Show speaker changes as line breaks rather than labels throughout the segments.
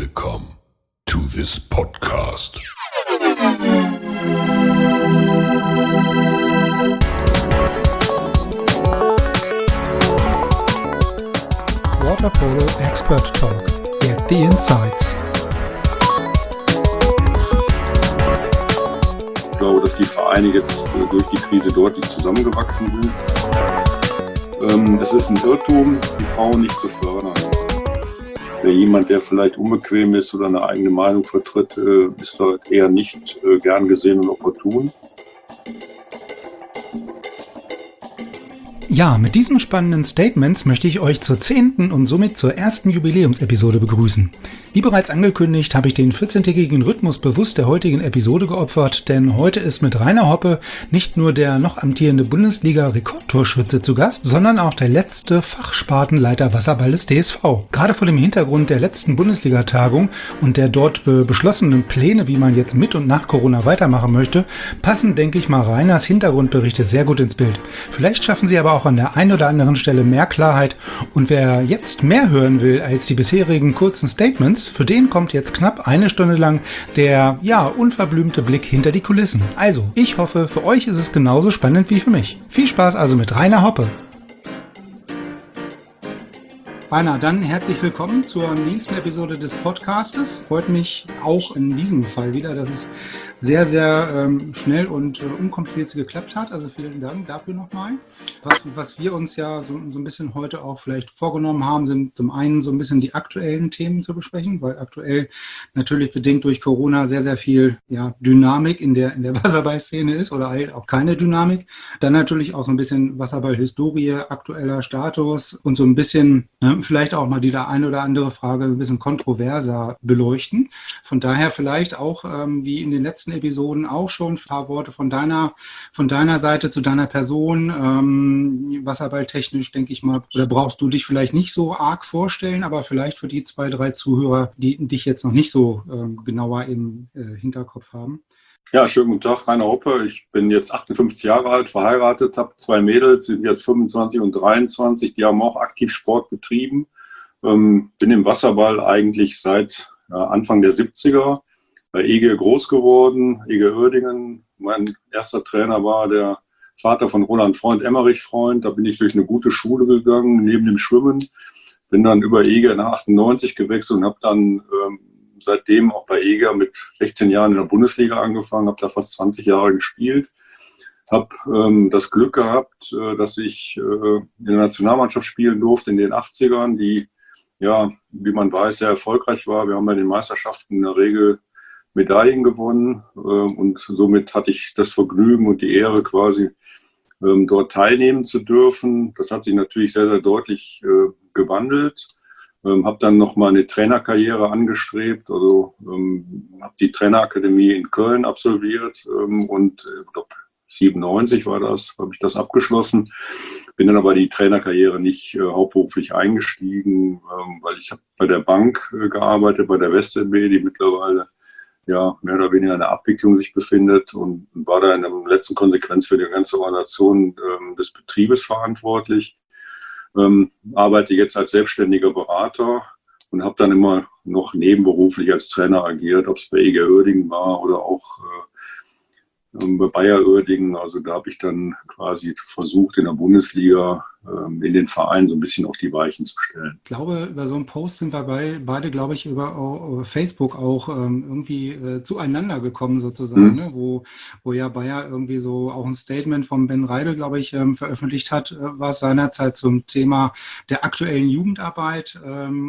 Welcome to this podcast.
Water Polo Expert Talk. Get the insights.
Ich glaube, dass die Vereine jetzt durch die Krise deutlich zusammengewachsen sind. Es ist ein Irrtum, die Frauen nicht zu fördern. Wer jemand, der vielleicht unbequem ist oder eine eigene Meinung vertritt, ist dort eher nicht gern gesehen und opportun.
Ja, mit diesen spannenden Statements möchte ich euch zur 10. und somit zur ersten Jubiläumsepisode begrüßen. Wie bereits angekündigt, habe ich den 14-tägigen Rhythmus bewusst der heutigen Episode geopfert, denn heute ist mit Rainer Hoppe nicht nur der noch amtierende Bundesliga-Rekordtorschütze zu Gast, sondern auch der letzte Fachspartenleiter Wasserball des TSV. Gerade vor dem Hintergrund der letzten Bundesliga-Tagung und der dort beschlossenen Pläne, wie man jetzt mit und nach Corona weitermachen möchte, passen, denke ich mal, Rainers Hintergrundberichte sehr gut ins Bild. Vielleicht schaffen sie aber auch an der einen oder anderen Stelle mehr Klarheit, und wer jetzt mehr hören will als die bisherigen kurzen Statements, für den kommt jetzt knapp eine Stunde lang der, unverblümte Blick hinter die Kulissen. Also, ich hoffe, für euch ist es genauso spannend wie für mich. Viel Spaß also mit Rainer Hoppe. Rainer, dann herzlich willkommen zur nächsten Episode des Podcastes. Freut mich auch in diesem Fall wieder, dass es sehr, sehr schnell und unkompliziert geklappt hat. Also vielen Dank dafür nochmal. Was wir uns ja so ein bisschen heute auch vielleicht vorgenommen haben, sind zum einen so ein bisschen die aktuellen Themen zu besprechen, weil aktuell natürlich bedingt durch Corona sehr, sehr viel Dynamik in der Wasserball-Szene ist oder halt auch keine Dynamik. Dann natürlich auch so ein bisschen Wasserball-Historie, aktueller Status und so ein bisschen vielleicht auch mal die eine oder andere Frage ein bisschen kontroverser beleuchten. Von daher vielleicht auch, wie in den letzten Episoden auch schon ein paar Worte von deiner Seite zu deiner Person, wasserballtechnisch, denke ich mal, oder brauchst du dich vielleicht nicht so arg vorstellen, aber vielleicht für die 2, 3 Zuhörer, die dich jetzt noch nicht so genauer im Hinterkopf haben.
Ja, schönen guten Tag, Rainer Hoppe. Ich bin jetzt 58 Jahre alt, verheiratet, habe 2 Mädels, sind jetzt 25 und 23, die haben auch aktiv Sport betrieben. Bin im Wasserball eigentlich seit Anfang der 70er bei EG groß geworden, EG Uerdingen. Mein erster Trainer war der Vater von Roland Freund, Emmerich Freund. Da bin ich durch eine gute Schule gegangen, neben dem Schwimmen. Bin dann über EG nach 98 gewechselt und habe dann seitdem auch bei EGA mit 16 Jahren in der Bundesliga angefangen, habe da fast 20 Jahre gespielt, habe das Glück gehabt, dass ich in der Nationalmannschaft spielen durfte in den 80ern, die, wie man weiß, sehr erfolgreich war. Wir haben bei den Meisterschaften in der Regel Medaillen gewonnen und somit hatte ich das Vergnügen und die Ehre quasi, dort teilnehmen zu dürfen. Das hat sich natürlich sehr, sehr deutlich gewandelt. Habe dann nochmal eine Trainerkarriere angestrebt, also habe die Trainerakademie in Köln absolviert und ich glaube 97 war das, habe ich das abgeschlossen. Bin dann aber die Trainerkarriere nicht hauptberuflich eingestiegen, weil ich habe bei der Bank gearbeitet, bei der WestLB, die mittlerweile mehr oder weniger in der Abwicklung sich befindet, und war da in der letzten Konsequenz für die ganze Organisation des Betriebes verantwortlich. Arbeite jetzt als selbstständiger Berater und habe dann immer noch nebenberuflich als Trainer agiert, ob es bei EG Uerdingen war oder auch bei Bayer Uerdingen. Also da habe ich dann quasi versucht, in der Bundesliga in den Vereinen so ein bisschen auf die Weichen zu stellen.
Ich glaube, über so einen Post sind wir beide, glaube ich, über Facebook auch irgendwie zueinander gekommen sozusagen, ne? Wo ja Bayer irgendwie so auch ein Statement von Ben Reibel, glaube ich, veröffentlicht hat, war es seinerzeit zum Thema der aktuellen Jugendarbeit.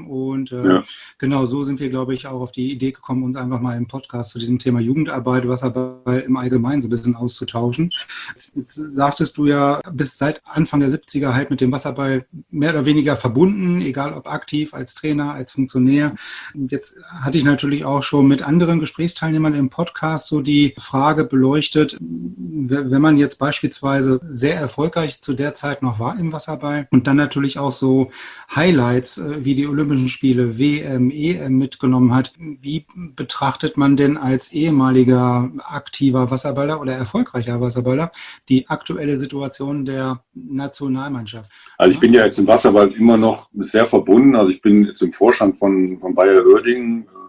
Genau so sind wir, glaube ich, auch auf die Idee gekommen, uns einfach mal im Podcast zu diesem Thema Jugendarbeit, Wasserball im Allgemeinen so ein bisschen auszutauschen. Jetzt sagtest du ja, bist seit Anfang der 70er halt mit dem Wasserball mehr oder weniger verbunden, egal ob aktiv, als Trainer, als Funktionär. Und jetzt hatte ich natürlich auch schon mit anderen Gesprächsteilnehmern im Podcast so die Frage beleuchtet, wenn man jetzt beispielsweise sehr erfolgreich zu der Zeit noch war im Wasserball und dann natürlich auch so Highlights wie die Olympischen Spiele, WM, EM mitgenommen hat, wie betrachtet man denn als ehemaliger aktiver Wasserballer oder erfolgreicher Wasserballer die aktuelle Situation der Nationalmannschaft?
Also ich bin ja jetzt im Wasserball immer noch sehr verbunden. Also ich bin jetzt im Vorstand von Bayer Uerdingen.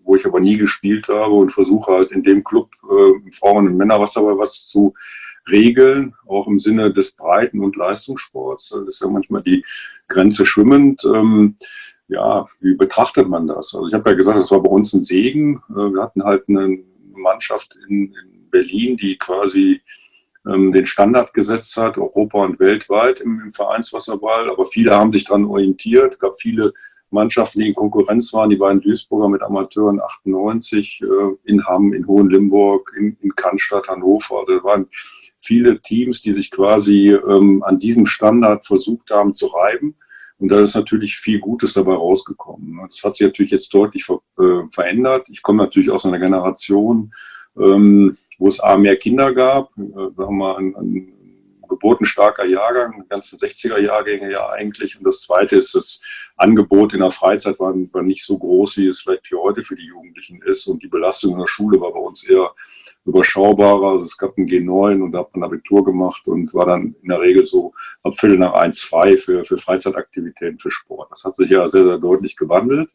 wo ich aber nie gespielt habe und versuche halt in dem Club im Frauen- und Männerwasserball was zu regeln, auch im Sinne des Breiten- und Leistungssports. Da ist ja manchmal die Grenze schwimmend. Ja, wie betrachtet man das? Also ich habe ja gesagt, das war bei uns ein Segen. Wir hatten halt eine Mannschaft in Berlin, die quasi den Standard gesetzt hat, Europa und weltweit im Vereinswasserball. Aber viele haben sich daran orientiert. Es gab viele Mannschaften, die in Konkurrenz waren. Die beiden Duisburger mit Amateuren 98, in Hamm, in Hohenlimburg, in Cannstatt, Hannover. Da waren viele Teams, die sich quasi an diesem Standard versucht haben zu reiben. Und da ist natürlich viel Gutes dabei rausgekommen. Das hat sich natürlich jetzt deutlich verändert. Ich komme natürlich aus einer Generation, wo es mehr Kinder gab. Sagen wir mal, ein geburtenstarker Jahrgang, die ganzen 60er-Jahrgänge ja eigentlich. Und das Zweite ist, das Angebot in der Freizeit war nicht so groß, wie es vielleicht für heute für die Jugendlichen ist. Und die Belastung in der Schule war bei uns eher überschaubarer. Also es gab ein G9 und da hat man Abitur gemacht und war dann in der Regel so ab Viertel nach 1, 2 für Freizeitaktivitäten, für Sport. Das hat sich ja sehr, sehr deutlich gewandelt.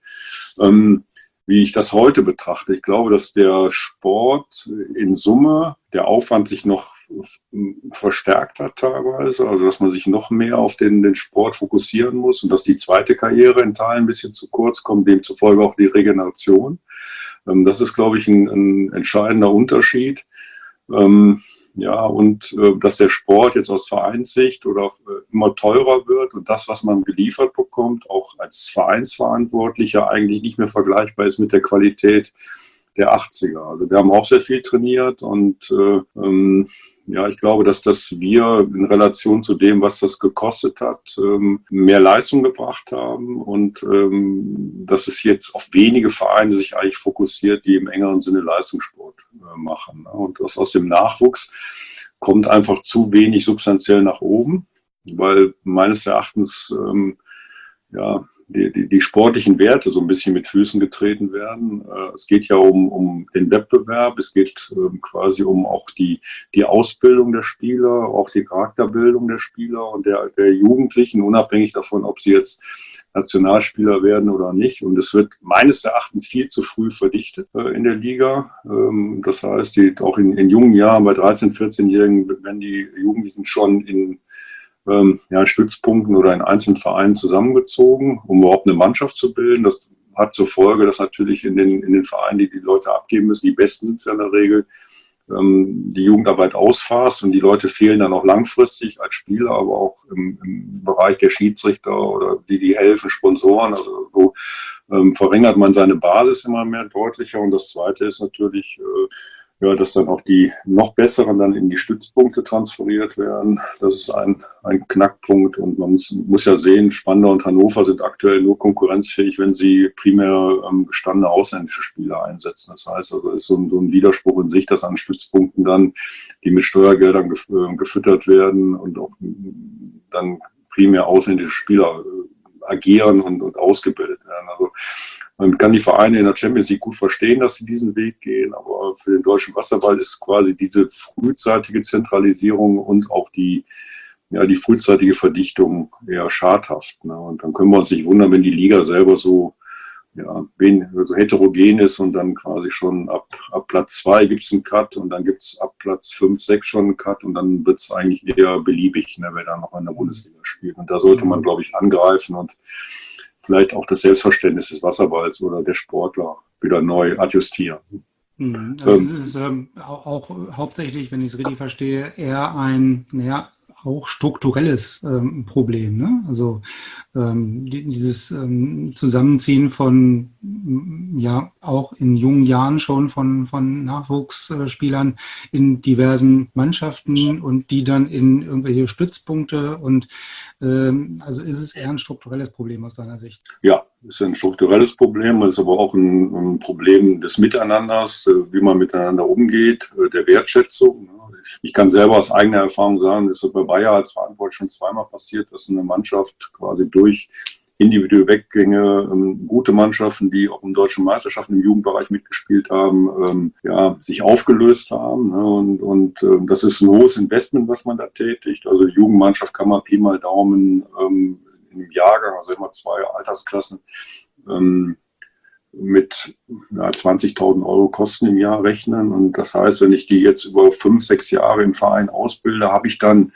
Wie ich das heute betrachte, ich glaube, dass der Sport in Summe, der Aufwand sich noch verstärkt hat teilweise, also dass man sich noch mehr auf den Sport fokussieren muss und dass die zweite Karriere in Teilen ein bisschen zu kurz kommt, demzufolge auch die Regeneration. Das ist, glaube ich, ein entscheidender Unterschied. Ja, und dass der Sport jetzt aus Vereinssicht oder immer teurer wird und das, was man geliefert bekommt, auch als Vereinsverantwortlicher eigentlich nicht mehr vergleichbar ist mit der Qualität der 80er. Also wir haben auch sehr viel trainiert und ja, ich glaube, dass wir in Relation zu dem, was das gekostet hat, mehr Leistung gebracht haben und dass es jetzt auf wenige Vereine sich eigentlich fokussiert, die im engeren Sinne Leistungssport machen. Und das aus dem Nachwuchs kommt einfach zu wenig substanziell nach oben, weil meines Erachtens ja, die sportlichen Werte so ein bisschen mit Füßen getreten werden. Es geht ja um den Wettbewerb, es geht quasi um auch die Ausbildung der Spieler, auch die Charakterbildung der Spieler und der Jugendlichen, unabhängig davon, ob sie jetzt Nationalspieler werden oder nicht. Und es wird meines Erachtens viel zu früh verdichtet in der Liga. Das heißt, auch in jungen Jahren, bei 13-, 14-Jährigen, werden die Jugendlichen schon in Stützpunkten oder in einzelnen Vereinen zusammengezogen, um überhaupt eine Mannschaft zu bilden. Das hat zur Folge, dass natürlich in den Vereinen, die Leute abgeben müssen, die Besten sind es ja in der Regel, die Jugendarbeit ausfasst und die Leute fehlen dann auch langfristig als Spieler, aber auch im Bereich der Schiedsrichter oder die helfen, Sponsoren. Also so verringert man seine Basis immer mehr deutlicher. Und das Zweite ist natürlich, dass dann auch die noch Besseren dann in die Stützpunkte transferiert werden. Das ist ein Knackpunkt und man muss ja sehen, Spandau und Hannover sind aktuell nur konkurrenzfähig, wenn sie primär gestandene ausländische Spieler einsetzen. Das heißt also, es ist so ein Widerspruch in sich, dass an Stützpunkten dann, die mit Steuergeldern gefüttert werden und auch dann primär ausländische Spieler agieren und ausgebildet werden. Also man kann die Vereine in der Champions League gut verstehen, dass sie diesen Weg gehen, aber für den deutschen Wasserball ist quasi diese frühzeitige Zentralisierung und auch die frühzeitige Verdichtung eher schadhaft. Ne? Und dann können wir uns nicht wundern, wenn die Liga selber so heterogen ist und dann quasi schon ab Platz 2 gibt es einen Cut und dann gibt es ab Platz 5, 6 schon einen Cut und dann wird es eigentlich eher beliebig, ne, wer da noch in der Bundesliga spielt. Und da sollte man, glaube ich, angreifen und vielleicht auch das Selbstverständnis des Wasserballs oder der Sportler wieder neu adjustieren.
Also das ist auch hauptsächlich, wenn ich es richtig verstehe, eher ein, auch strukturelles Problem. Ne? Also dieses Zusammenziehen von, auch in jungen Jahren schon von Nachwuchsspielern in diversen Mannschaften und die dann in irgendwelche Stützpunkte und also ist es eher ein strukturelles Problem aus deiner Sicht? Ja,
ist ein strukturelles Problem, es ist aber auch ein Problem des Miteinanders, wie man miteinander umgeht, der Wertschätzung. Ich kann selber aus eigener Erfahrung sagen, das ist bei Bayer als Verantwortlich schon zweimal passiert, dass eine Mannschaft quasi durch individuelle Weggänge, gute Mannschaften, die auch in deutschen Meisterschaften im Jugendbereich mitgespielt haben, sich aufgelöst haben. Ne? Und das ist ein hohes Investment, was man da tätigt. Also die Jugendmannschaft kann man Pi mal Daumen im Jahrgang, also immer 2 Altersklassen, mit 20.000 Euro Kosten im Jahr rechnen. Und das heißt, wenn ich die jetzt über 5, 6 Jahre im Verein ausbilde, habe ich dann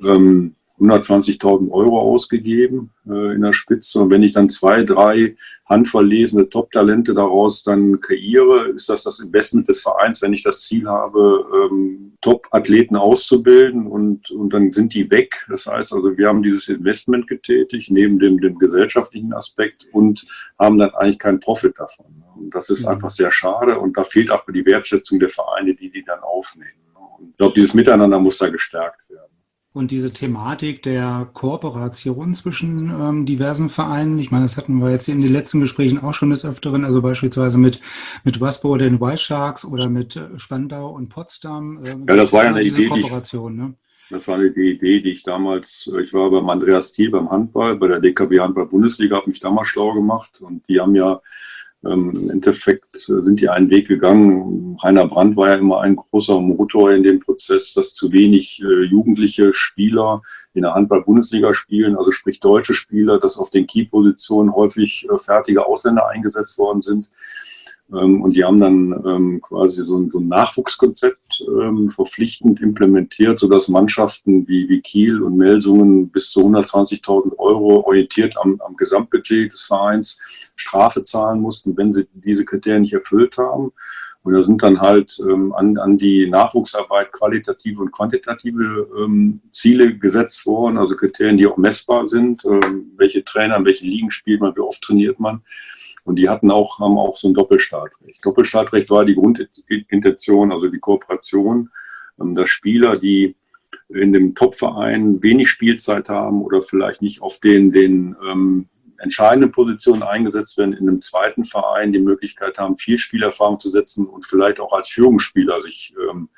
120.000 Euro ausgegeben in der Spitze. Und wenn ich dann 2, 3 handverlesene Top-Talente daraus dann kreiere, ist das Investment des Vereins, wenn ich das Ziel habe, Top-Athleten auszubilden und dann sind die weg. Das heißt also, wir haben dieses Investment getätigt, neben dem gesellschaftlichen Aspekt und haben dann eigentlich keinen Profit davon. Und das ist einfach sehr schade und da fehlt auch die Wertschätzung der Vereine, die dann aufnehmen. Und ich glaube, dieses Miteinander muss da gestärkt werden.
Und diese Thematik der Kooperation zwischen diversen Vereinen, ich meine, das hatten wir jetzt in den letzten Gesprächen auch schon des Öfteren, also beispielsweise mit Waspo, den White Sharks oder mit Spandau und Potsdam.
Ja, das war ja eine
diese
Idee,
Kooperation, ne?
Das war die Idee, die ich war beim Andreas Thiel beim Handball, bei der DKB Handball-Bundesliga, habe mich damals schlau gemacht und die haben ja im Endeffekt sind die einen Weg gegangen. Rainer Brandt war ja immer ein großer Motor in dem Prozess, dass zu wenig jugendliche Spieler in der Handball-Bundesliga spielen, also sprich deutsche Spieler, dass auf den Key-Positionen häufig fertige Ausländer eingesetzt worden sind. Und die haben dann quasi so ein Nachwuchskonzept verpflichtend implementiert, sodass Mannschaften wie Kiel und Melsungen bis zu 120.000 Euro orientiert am Gesamtbudget des Vereins Strafe zahlen mussten, wenn sie diese Kriterien nicht erfüllt haben. Und da sind dann halt an die Nachwuchsarbeit qualitative und quantitative Ziele gesetzt worden, also Kriterien, die auch messbar sind, welche Trainer, in welchen Ligen spielt man, wie oft trainiert man. Und die haben auch so ein Doppelstartrecht. Doppelstartrecht war die Grundintention, also die Kooperation, dass Spieler, die in dem Top-Verein wenig Spielzeit haben oder vielleicht nicht auf den entscheidenden Positionen eingesetzt werden, in einem zweiten Verein die Möglichkeit haben, viel Spielerfahrung zu setzen und vielleicht auch als Führungsspieler sich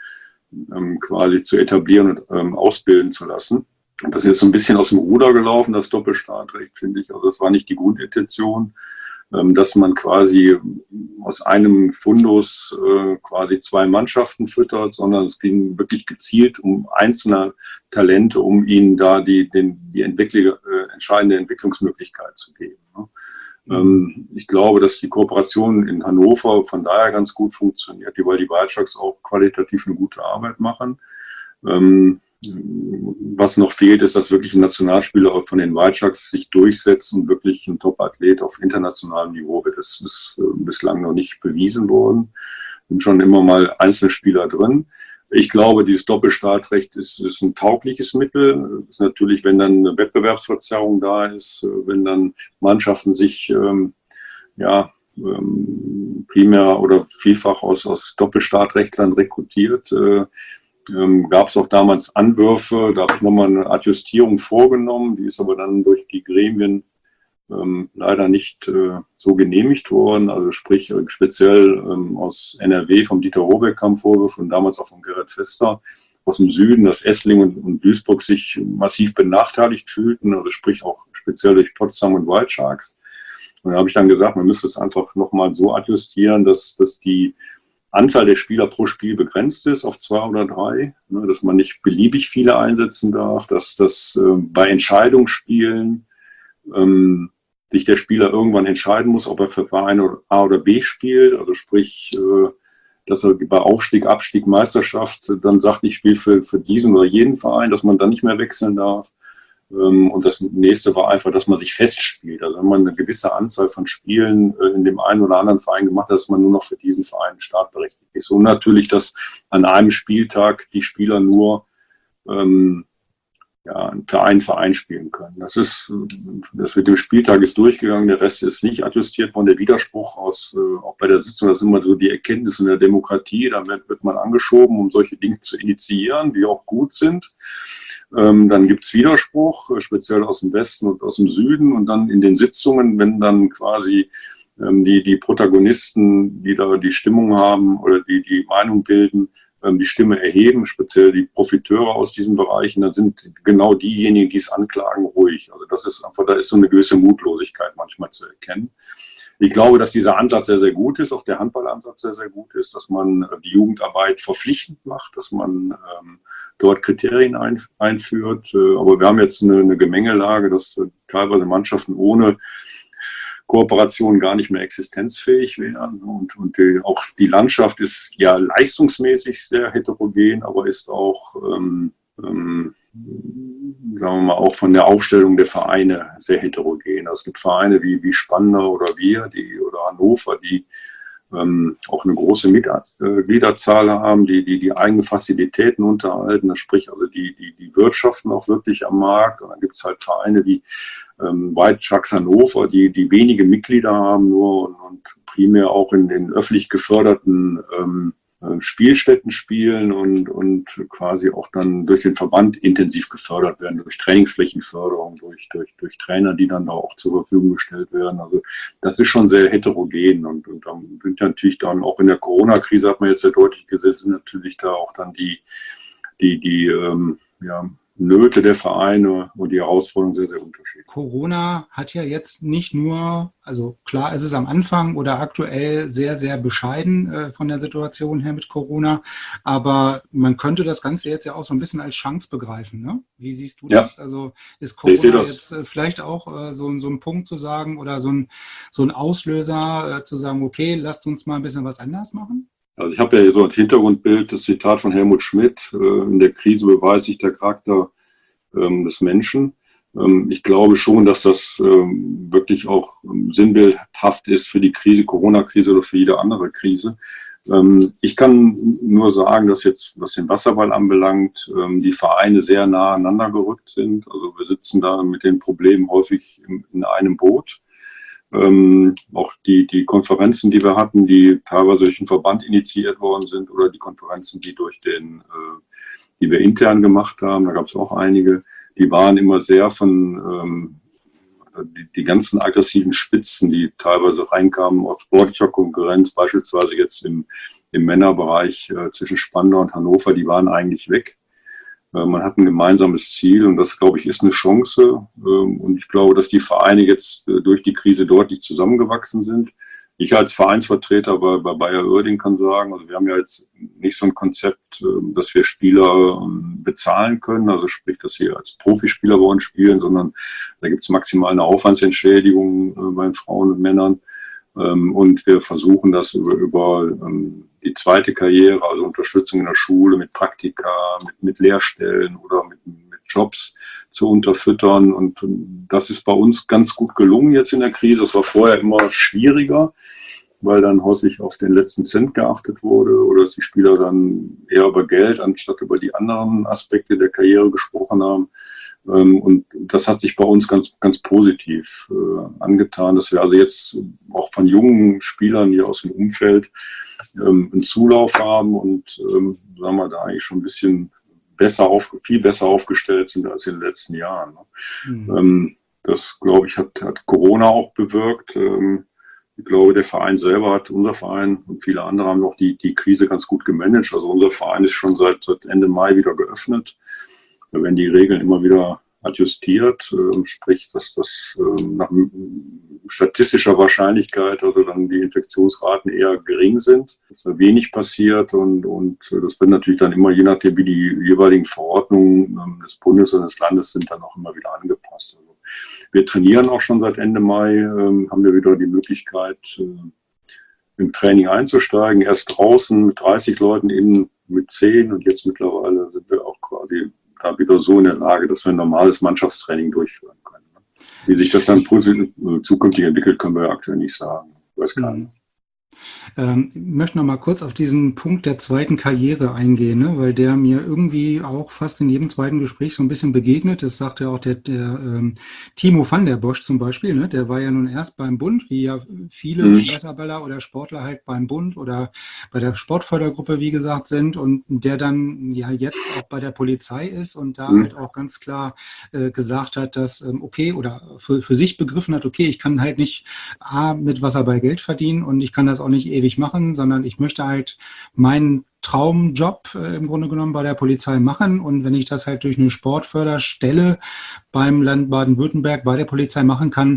quasi zu etablieren und ausbilden zu lassen. Und das ist so ein bisschen aus dem Ruder gelaufen, das Doppelstartrecht, finde ich. Also das war nicht die Grundintention, dass man quasi aus einem Fundus quasi 2 Mannschaften füttert, sondern es ging wirklich gezielt um einzelne Talente, um ihnen da die entscheidende Entwicklungsmöglichkeit zu geben. Ich glaube, dass die Kooperation in Hannover von daher ganz gut funktioniert, weil die White Sharks auch qualitativ eine gute Arbeit machen. Was noch fehlt, ist, dass wirklich ein Nationalspieler von den White Sharks sich durchsetzt und wirklich ein Top-Athlet auf internationalem Niveau wird. Das ist bislang noch nicht bewiesen worden. Sind schon immer mal einzelne Spieler drin. Ich glaube, dieses Doppelstartrecht ist ein taugliches Mittel. Das ist natürlich, wenn dann eine Wettbewerbsverzerrung da ist, wenn dann Mannschaften sich primär oder vielfach aus Doppelstartrechtlern rekrutiert, gab es auch damals Anwürfe, da habe ich nochmal eine Adjustierung vorgenommen, die ist aber dann durch die Gremien leider nicht so genehmigt worden, also sprich speziell aus NRW vom Dieter Robeck kam Vorwurf und damals auch von Gerhard Fester aus dem Süden, dass Esslingen und Duisburg sich massiv benachteiligt fühlten, also sprich auch speziell durch Potsdam und White Sharks. Und da habe ich dann gesagt, man müsste es einfach nochmal so adjustieren, dass die Anzahl der Spieler pro Spiel begrenzt ist auf 2 oder 3, ne, dass man nicht beliebig viele einsetzen darf, dass bei Entscheidungsspielen sich der Spieler irgendwann entscheiden muss, ob er für Verein A oder B spielt, also sprich, dass er bei Aufstieg, Abstieg, Meisterschaft dann sagt, ich spiele für diesen oder jeden Verein, dass man dann nicht mehr wechseln darf. Und das nächste war einfach, dass man sich festspielt. Also wenn man eine gewisse Anzahl von Spielen in dem einen oder anderen Verein gemacht hat, dass man nur noch für diesen Verein startberechtigt ist. Und natürlich, dass an einem Spieltag die Spieler nur für einen Verein spielen können. Das mit dem Spieltag ist durchgegangen, der Rest ist nicht adjustiert worden. Der Widerspruch auch bei der Sitzung, das ist immer so die Erkenntnis in der Demokratie, da wird man angeschoben, um solche Dinge zu initiieren, die auch gut sind. Dann gibt es Widerspruch, speziell aus dem Westen und aus dem Süden. Und dann in den Sitzungen, wenn dann quasi die Protagonisten, die da die Stimmung haben oder die Meinung bilden, die Stimme erheben, speziell die Profiteure aus diesen Bereichen, dann sind genau diejenigen, die es anklagen, ruhig. Also das ist einfach, da ist so eine gewisse Mutlosigkeit manchmal zu erkennen. Ich glaube, dass dieser Ansatz sehr, sehr gut ist, auch der Handballansatz sehr, sehr gut ist, dass man die Jugendarbeit verpflichtend macht, dass man dort Kriterien einführt. Aber wir haben jetzt eine Gemengelage, dass teilweise Mannschaften ohne Kooperationen gar nicht mehr existenzfähig wären. Und auch die Landschaft ist ja leistungsmäßig sehr heterogen, aber ist auch, sagen wir mal, auch von der Aufstellung der Vereine sehr heterogen. Also es gibt Vereine wie Spandau oder oder Hannover, die auch eine große Mitgliederzahl haben, die eigene Fazilitäten unterhalten, sprich also die wirtschaften auch wirklich am Markt. Und dann gibt es halt Vereine wie White Sharks Hannover, die wenige Mitglieder haben nur und primär auch in den öffentlich geförderten Spielstätten spielen und quasi auch dann durch den Verband intensiv gefördert werden, durch Trainingsflächenförderung, durch Trainer, die dann da auch zur Verfügung gestellt werden. Also das ist schon sehr heterogen und dann sind natürlich dann auch in der Corona-Krise, hat man jetzt sehr deutlich gesehen, sind natürlich da auch dann die Nöte der Vereine und die Herausforderungen sehr, sehr unterschiedlich.
Corona hat ja jetzt nicht nur, also klar, es ist am Anfang oder aktuell sehr, sehr bescheiden von der Situation her mit Corona, aber man könnte das Ganze jetzt ja auch so ein bisschen als Chance begreifen, ne? Wie siehst du das? Also ist Corona jetzt vielleicht auch so ein Punkt zu sagen oder so ein Auslöser zu sagen, okay, lasst uns mal ein bisschen was anders machen?
Also ich habe ja hier so als Hintergrundbild das Zitat von Helmut Schmidt, in der Krise beweist sich der Charakter des Menschen. Ich glaube schon, dass das wirklich auch sinnbildhaft ist für die Krise, Corona-Krise oder für jede andere Krise. Ich kann nur sagen, dass jetzt, was den Wasserball anbelangt, die Vereine sehr nah aneinander gerückt sind. Also wir sitzen da mit den Problemen häufig in einem Boot. Auch die Konferenzen, die wir hatten, die teilweise durch den Verband initiiert worden sind oder die Konferenzen, die wir intern gemacht haben, da gab es auch einige, die waren immer sehr von die ganzen aggressiven Spitzen, die teilweise reinkamen aus sportlicher Konkurrenz, beispielsweise jetzt im Männerbereich zwischen Spandau und Hannover, die waren eigentlich weg. Man hat ein gemeinsames Ziel und das, glaube ich, ist eine Chance. Und ich glaube, dass die Vereine jetzt durch die Krise deutlich zusammengewachsen sind. Ich als Vereinsvertreter bei Bayer Oerding kann sagen, also wir haben ja jetzt nicht so ein Konzept, dass wir Spieler bezahlen können, also sprich, dass sie als Profispieler bei uns spielen, sondern da gibt es maximal eine Aufwandsentschädigung bei Frauen und Männern. Und wir versuchen das über die zweite Karriere, also Unterstützung in der Schule mit Praktika, mit Lehrstellen oder mit Jobs zu unterfüttern. Und das ist bei uns ganz gut gelungen jetzt in der Krise. Das war vorher immer schwieriger, weil dann häufig auf den letzten Cent geachtet wurde oder dass die Spieler dann eher über Geld anstatt über die anderen Aspekte der Karriere gesprochen haben. Und das hat sich bei uns ganz, ganz positiv angetan, dass wir also jetzt auch von jungen Spielern hier aus dem Umfeld einen Zulauf haben und sagen wir da eigentlich schon ein bisschen viel besser aufgestellt sind als in den letzten Jahren. Mhm. Das, glaube ich, hat Corona auch bewirkt. Ich glaube, der Verein selber unser Verein und viele andere haben noch die Krise ganz gut gemanagt. Also unser Verein ist schon seit Ende Mai wieder geöffnet. Da werden die Regeln immer wieder adjustiert, sprich, dass das nach statistischer Wahrscheinlichkeit, also dann die Infektionsraten eher gering sind, dass da wenig passiert und das wird natürlich dann immer, je nachdem wie die jeweiligen Verordnungen des Bundes und des Landes sind, dann auch immer wieder angepasst. Also wir trainieren auch schon seit Ende Mai, haben wir wieder die Möglichkeit, im Training einzusteigen, erst draußen mit 30 Leuten, innen mit 10 und jetzt mittlerweile sind wir auch quasi da wieder so in der Lage, dass wir ein normales Mannschaftstraining durchführen können. Wie sich das dann zukünftig entwickelt, können wir aktuell nicht sagen. Weiß keiner.
Ich möchte noch mal kurz auf diesen Punkt der zweiten Karriere eingehen, ne? Weil der mir irgendwie auch fast in jedem zweiten Gespräch so ein bisschen begegnet. Das sagt ja auch der Timo van der Bosch zum Beispiel, ne? Der war ja nun erst beim Bund, wie ja viele Wasserballer oder Sportler halt beim Bund oder bei der Sportfördergruppe, wie gesagt, sind und der dann ja jetzt auch bei der Polizei ist und da halt auch ganz klar gesagt hat, dass okay, oder für sich begriffen hat, okay, ich kann halt nicht mit Wasserball Geld verdienen und ich kann das auch nicht ewig machen, sondern ich möchte halt meinen Traumjob im Grunde genommen bei der Polizei machen und wenn ich das halt durch eine Sportförderstelle beim Land Baden-Württemberg bei der Polizei machen kann,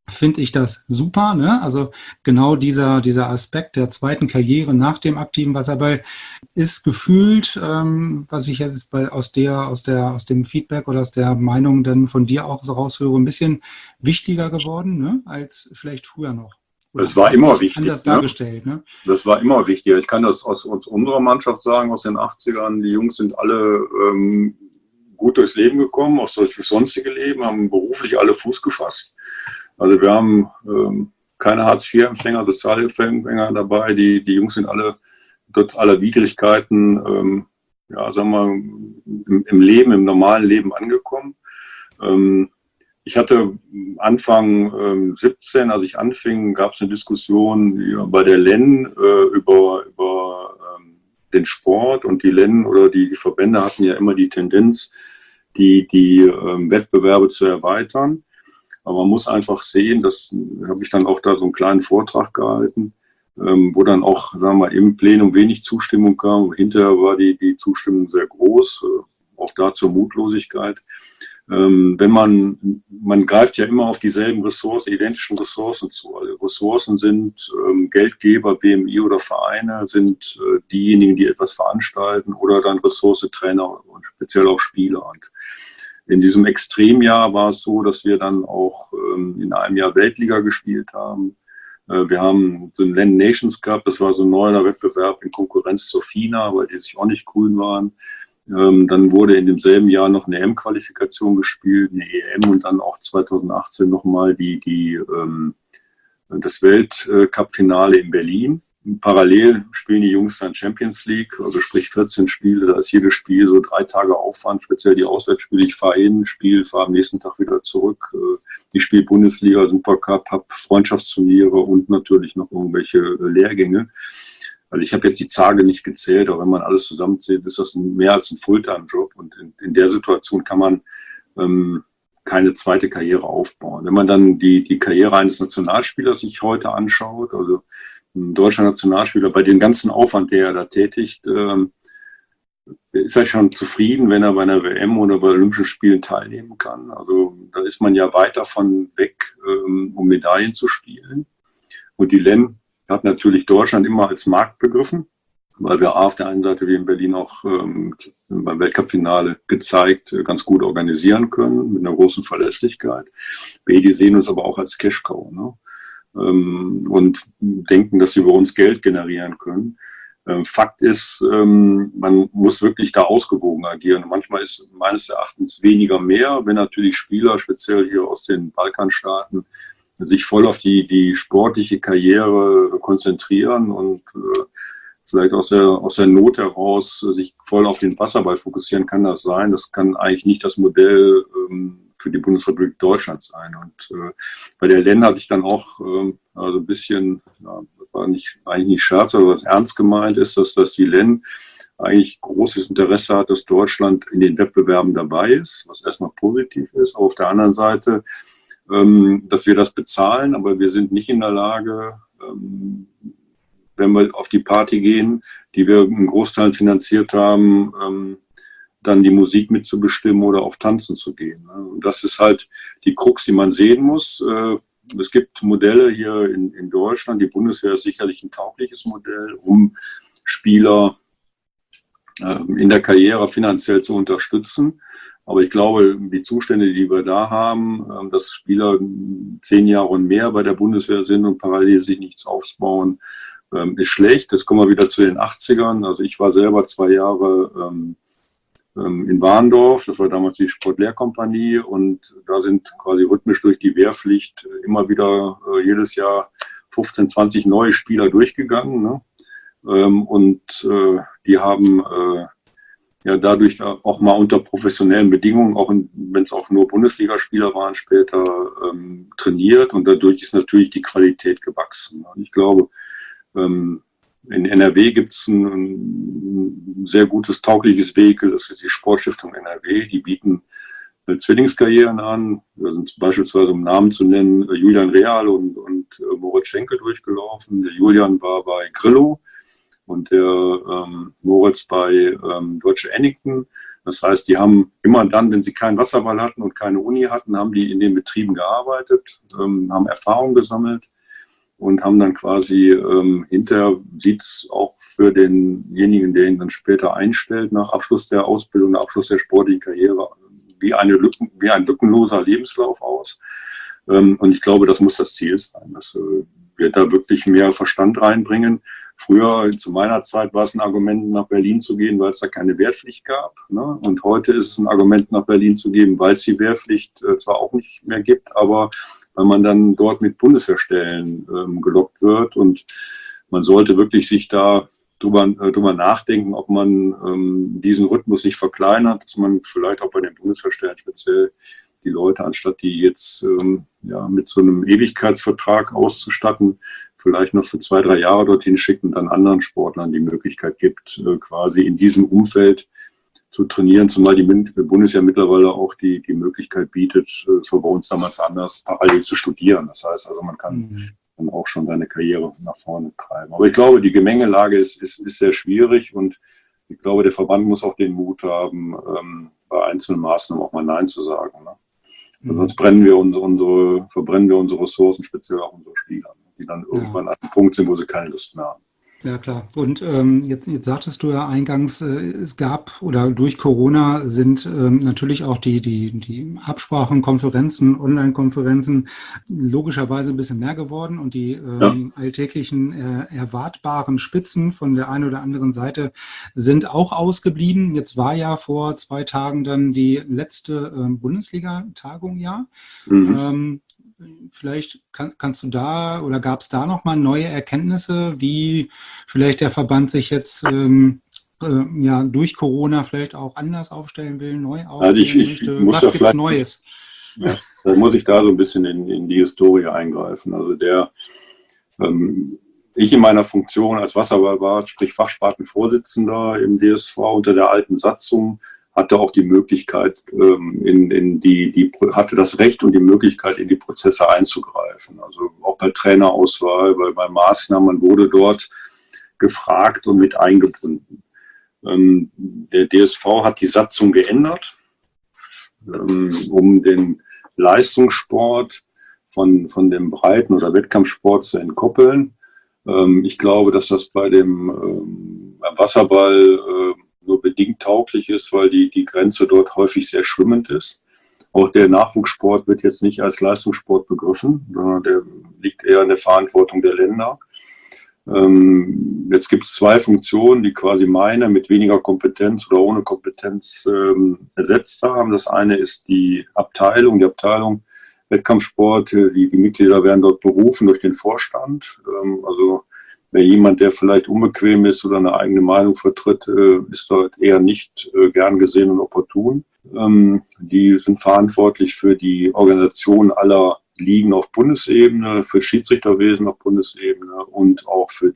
finde ich das super, ne? Also genau dieser Aspekt der zweiten Karriere nach dem aktiven Wasserball ist gefühlt, was ich jetzt aus dem Feedback oder aus der Meinung dann von dir auch so raushöre, ein bisschen wichtiger geworden, ne? Als vielleicht früher noch. Oder
Es war
hat
immer
sich
wichtig,
anders
ne?
dargestellt, ne?
Das war immer wichtig. Ich kann das aus unserer Mannschaft sagen, aus den 80ern. Die Jungs sind alle gut durchs Leben gekommen, auch durchs sonstige Leben, haben beruflich alle Fuß gefasst. Also wir haben keine Hartz-IV-Empfänger, Sozialhilfeempfänger dabei. Die Jungs sind alle trotz aller Widrigkeiten, ja, sagen wir, im Leben, im normalen Leben angekommen. Ich hatte Anfang 17, als ich anfing, gab es eine Diskussion bei der LEN über den Sport, und die LEN oder die Verbände hatten ja immer die Tendenz, die Wettbewerbe zu erweitern. Aber man muss einfach sehen, das habe ich dann auch da so einen kleinen Vortrag gehalten, wo dann auch, sagen wir mal, im Plenum wenig Zustimmung kam. Hinterher war die Zustimmung sehr groß, auch da zur Mutlosigkeit. Wenn man greift ja immer auf dieselben Ressourcen, identischen Ressourcen zu. Also Ressourcen sind Geldgeber, BMI oder Vereine, sind diejenigen, die etwas veranstalten, oder dann Ressource Trainer und speziell auch Spieler. Und in diesem Extremjahr war es so, dass wir dann auch in einem Jahr Weltliga gespielt haben. Wir haben so einen LEN Nations Cup, das war so ein neuer Wettbewerb in Konkurrenz zur FINA, weil die sich auch nicht grün waren. Dann wurde in demselben Jahr noch eine EM-Qualifikation gespielt, eine EM, und dann auch 2018 nochmal das Weltcup-Finale in Berlin. Parallel spielen die Jungs dann Champions League, also sprich 14 Spiele, da ist jedes Spiel so 3 Tage Aufwand, speziell die Auswärtsspiele. Ich fahre hin, fahre am nächsten Tag wieder zurück. Ich spiele Bundesliga, Supercup, habe Freundschaftsturniere und natürlich noch irgendwelche Lehrgänge. Also ich habe jetzt die Tage nicht gezählt, aber wenn man alles zusammenzählt, ist das mehr als ein Fulltime-Job, und in der Situation kann man keine zweite Karriere aufbauen. Wenn man dann die Karriere eines Nationalspielers sich heute anschaut, also ein deutscher Nationalspieler, bei dem ganzen Aufwand, der er da tätigt, ist er schon zufrieden, wenn er bei einer WM oder bei Olympischen Spielen teilnehmen kann. Also da ist man ja weit davon weg, um Medaillen zu spielen. Und die LEN hat natürlich Deutschland immer als Markt begriffen, weil wir auf der einen Seite wie in Berlin auch beim Weltcup-Finale gezeigt ganz gut organisieren können, mit einer großen Verlässlichkeit. Die sehen uns aber auch als Cash-Cow, ne? Und denken, dass sie über uns Geld generieren können. Fakt ist, man muss wirklich da ausgewogen agieren. Manchmal ist meines Erachtens weniger mehr, wenn natürlich Spieler, speziell hier aus den Balkanstaaten, sich voll auf die sportliche Karriere konzentrieren und vielleicht aus der Not heraus sich voll auf den Wasserball fokussieren, kann das sein. Das kann eigentlich nicht das Modell für die Bundesrepublik Deutschland sein. Und bei der LEN hatte ich dann auch also ein bisschen, ja, das war eigentlich nicht Scherz, aber was ernst gemeint ist, dass die LEN eigentlich großes Interesse hat, dass Deutschland in den Wettbewerben dabei ist, was erstmal positiv ist. Aber auf der anderen Seite, dass wir das bezahlen, aber wir sind nicht in der Lage, wenn wir auf die Party gehen, die wir einen Großteil finanziert haben, dann die Musik mitzubestimmen oder auf Tanzen zu gehen. Und das ist halt die Krux, die man sehen muss. Es gibt Modelle hier in Deutschland, die Bundeswehr ist sicherlich ein taugliches Modell, um Spieler in der Karriere finanziell zu unterstützen. Aber ich glaube, die Zustände, die wir da haben, dass Spieler 10 Jahre und mehr bei der Bundeswehr sind und parallel sich nichts aufbauen, ist schlecht. Jetzt kommen wir wieder zu den 80ern. Also ich war selber 2 Jahre in Warndorf, das war damals die Sportlehrkompanie, und da sind quasi rhythmisch durch die Wehrpflicht immer wieder jedes Jahr 15, 20 neue Spieler durchgegangen, ne? Und die haben ja dadurch auch mal unter professionellen Bedingungen, auch wenn es auch nur Bundesligaspieler waren, später trainiert, und dadurch ist natürlich die Qualität gewachsen. Und ich glaube, in NRW gibt es ein sehr gutes, taugliches Vehikel, das ist die Sportstiftung NRW. Die bieten Zwillingskarrieren an. Da sind beispielsweise, um Namen zu nennen, Julian Real und Moritz Schenkel durchgelaufen. Der Julian war bei Grillo und der Moritz bei Deutsche Ennington. Das heißt, die haben immer dann, wenn sie keinen Wasserball hatten und keine Uni hatten, haben die in den Betrieben gearbeitet, haben Erfahrung gesammelt und haben dann quasi hinterher sieht es auch für denjenigen, der ihn dann später einstellt, nach Abschluss der Ausbildung, nach Abschluss der sportlichen Karriere, wie ein lückenloser Lebenslauf aus. Und ich glaube, das muss das Ziel sein, dass wir da wirklich mehr Verstand reinbringen. Früher, zu meiner Zeit, war es ein Argument, nach Berlin zu gehen, weil es da keine Wehrpflicht gab. Ne? Und heute ist es ein Argument, nach Berlin zu gehen, weil es die Wehrpflicht zwar auch nicht mehr gibt, aber weil man dann dort mit Bundeswehrstellen gelockt wird. Und man sollte wirklich sich da drüber nachdenken, ob man diesen Rhythmus nicht verkleinert, dass man vielleicht auch bei den Bundeswehrstellen speziell die Leute, anstatt die jetzt mit so einem Ewigkeitsvertrag auszustatten, vielleicht noch für 2-3 Jahre dorthin schickt und dann anderen Sportlern die Möglichkeit gibt, quasi in diesem Umfeld zu trainieren, zumal die Bundeswehr mittlerweile auch die Möglichkeit bietet, das war bei uns damals anders, parallel zu studieren. Das heißt also, man kann dann auch schon seine Karriere nach vorne treiben. Aber ich glaube, die Gemengelage ist sehr schwierig und ich glaube, der Verband muss auch den Mut haben, bei einzelnen Maßnahmen auch mal Nein zu sagen. Ne? Sonst verbrennen wir unsere Ressourcen, speziell auch unsere Spieler, die dann irgendwann an einem Punkt sind, wo sie keine Lust mehr haben.
Ja, klar. Und jetzt sagtest du ja eingangs, es gab oder durch Corona sind natürlich auch die Absprachen, Konferenzen, Online-Konferenzen logischerweise ein bisschen mehr geworden und die alltäglichen erwartbaren Spitzen von der einen oder anderen Seite sind auch ausgeblieben. Jetzt war ja vor 2 Tagen dann die letzte Bundesliga-Tagung, ja. Vielleicht kannst du da oder gab es da nochmal neue Erkenntnisse, wie vielleicht der Verband sich jetzt durch Corona vielleicht auch anders aufstellen will, neu aufstellen möchte? Was gibt es Neues?
Ja, dann muss ich da so ein bisschen in die Historie eingreifen. Also ich in meiner Funktion als Wasserballwart, sprich Fachspartenvorsitzender im DSV unter der alten Satzung, hatte auch die Möglichkeit, hatte das Recht und die Möglichkeit, in die Prozesse einzugreifen. Also auch bei Trainerauswahl, bei Maßnahmen, man wurde dort gefragt und mit eingebunden. Der DSV hat die Satzung geändert, um den Leistungssport von dem Breiten- oder Wettkampfsport zu entkoppeln. Ich glaube, dass das beim Wasserball nur bedingt tauglich ist, weil die Grenze dort häufig sehr schwimmend ist. Auch der Nachwuchssport wird jetzt nicht als Leistungssport begriffen, sondern der liegt eher in der Verantwortung der Länder. Jetzt gibt es 2 Funktionen, die quasi meine mit weniger Kompetenz oder ohne Kompetenz ersetzt haben. Das eine ist die Abteilung Wettkampfsport. Die Mitglieder werden dort berufen durch den Vorstand. Also jemand, der vielleicht unbequem ist oder eine eigene Meinung vertritt, ist dort eher nicht gern gesehen und opportun. Die sind verantwortlich für die Organisation aller Ligen auf Bundesebene, für das Schiedsrichterwesen auf Bundesebene und auch für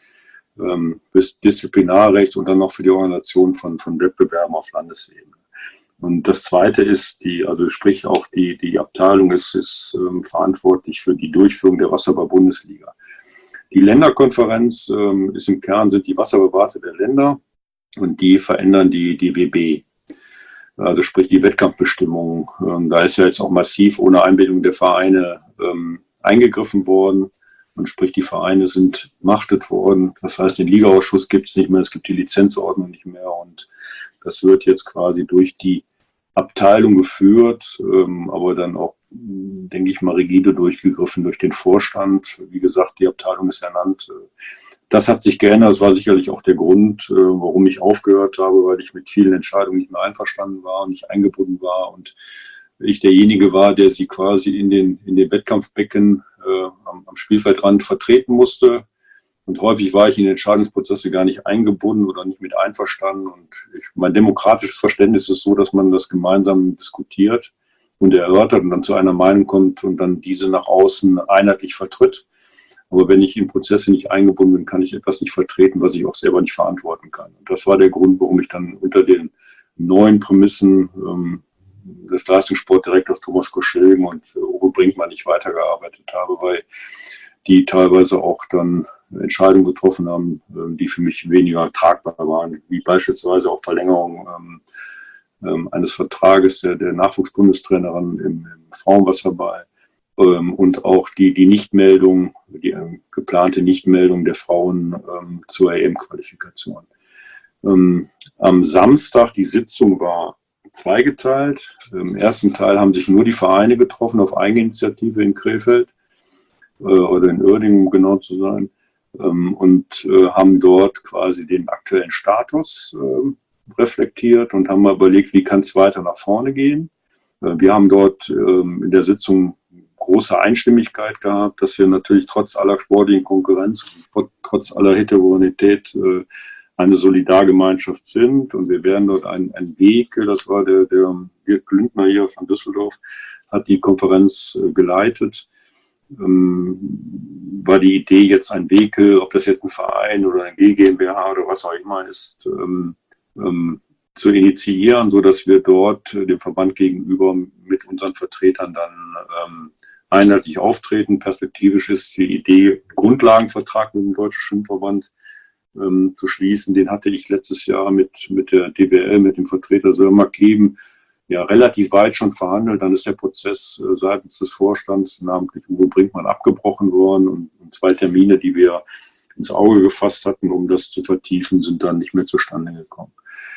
das Disziplinarrecht und dann noch für die Organisation von Wettbewerben auf Landesebene. Und das Zweite ist, die Abteilung ist verantwortlich für die Durchführung der Wasserball-Bundesliga. Die Länderkonferenz ist im Kern, sind die Wasserballwarte der Länder und die verändern die WB. Also sprich die Wettkampfbestimmungen. Da ist ja jetzt auch massiv ohne Einbindung der Vereine eingegriffen worden. Und sprich die Vereine sind machtet worden. Das heißt, den Ligaausschuss gibt es nicht mehr, es gibt die Lizenzordnung nicht mehr. Und das wird jetzt quasi durch die Abteilung geführt, aber dann auch, denke ich mal, rigide durchgegriffen durch den Vorstand. Wie gesagt, die Abteilung ist ernannt. Das hat sich geändert. Das war sicherlich auch der Grund, warum ich aufgehört habe, weil ich mit vielen Entscheidungen nicht mehr einverstanden war und nicht eingebunden war und ich derjenige war, der sie quasi in den Wettkampfbecken am Spielfeldrand vertreten musste. Und häufig war ich in Entscheidungsprozesse gar nicht eingebunden oder nicht mit einverstanden. Und mein demokratisches Verständnis ist so, dass man das gemeinsam diskutiert und erörtert und dann zu einer Meinung kommt und dann diese nach außen einheitlich vertritt. Aber wenn ich in Prozesse nicht eingebunden bin, kann ich etwas nicht vertreten, was ich auch selber nicht verantworten kann. Und das war der Grund, warum ich dann unter den neuen Prämissen des Leistungssportdirektors Thomas Koschilgen und Uwe Brinkmann nicht weitergearbeitet habe, weil die teilweise auch dann Entscheidungen getroffen haben, die für mich weniger tragbar waren, wie beispielsweise auch Verlängerung eines Vertrages der Nachwuchsbundestrainerin im Frauenwasserball und auch die Nichtmeldung, die geplante Nichtmeldung der Frauen zur EM-Qualifikation. Am Samstag, die Sitzung war zweigeteilt. Im ersten Teil haben sich nur die Vereine getroffen auf Eigeninitiative in Krefeld oder in Uerdingen, um genau zu sein, und haben dort quasi den aktuellen Status reflektiert und haben mal überlegt, wie kann es weiter nach vorne gehen. Wir haben dort in der Sitzung große Einstimmigkeit gehabt, dass wir natürlich trotz aller sportlichen Konkurrenz, trotz aller Heterogenität eine Solidargemeinschaft sind, und wir werden dort einen Weg, das war der Dirk Lindner hier von Düsseldorf, hat die Konferenz geleitet, war die Idee jetzt ein Weg, ob das jetzt ein Verein oder ein GmbH oder was auch immer ist, zu initiieren, sodass wir dort dem Verband gegenüber mit unseren Vertretern dann einheitlich auftreten. Perspektivisch ist die Idee, Grundlagenvertrag mit dem Deutschen Schwimmverband zu schließen. Den hatte ich letztes Jahr mit der DWL, mit dem Vertreter Sörmar Keben, ja relativ weit schon verhandelt. Dann ist der Prozess seitens des Vorstands, namentlich Uwe Brinkmann, abgebrochen worden, und 2 Termine, die wir ins Auge gefasst hatten, um das zu vertiefen, sind dann nicht mehr zustande gekommen.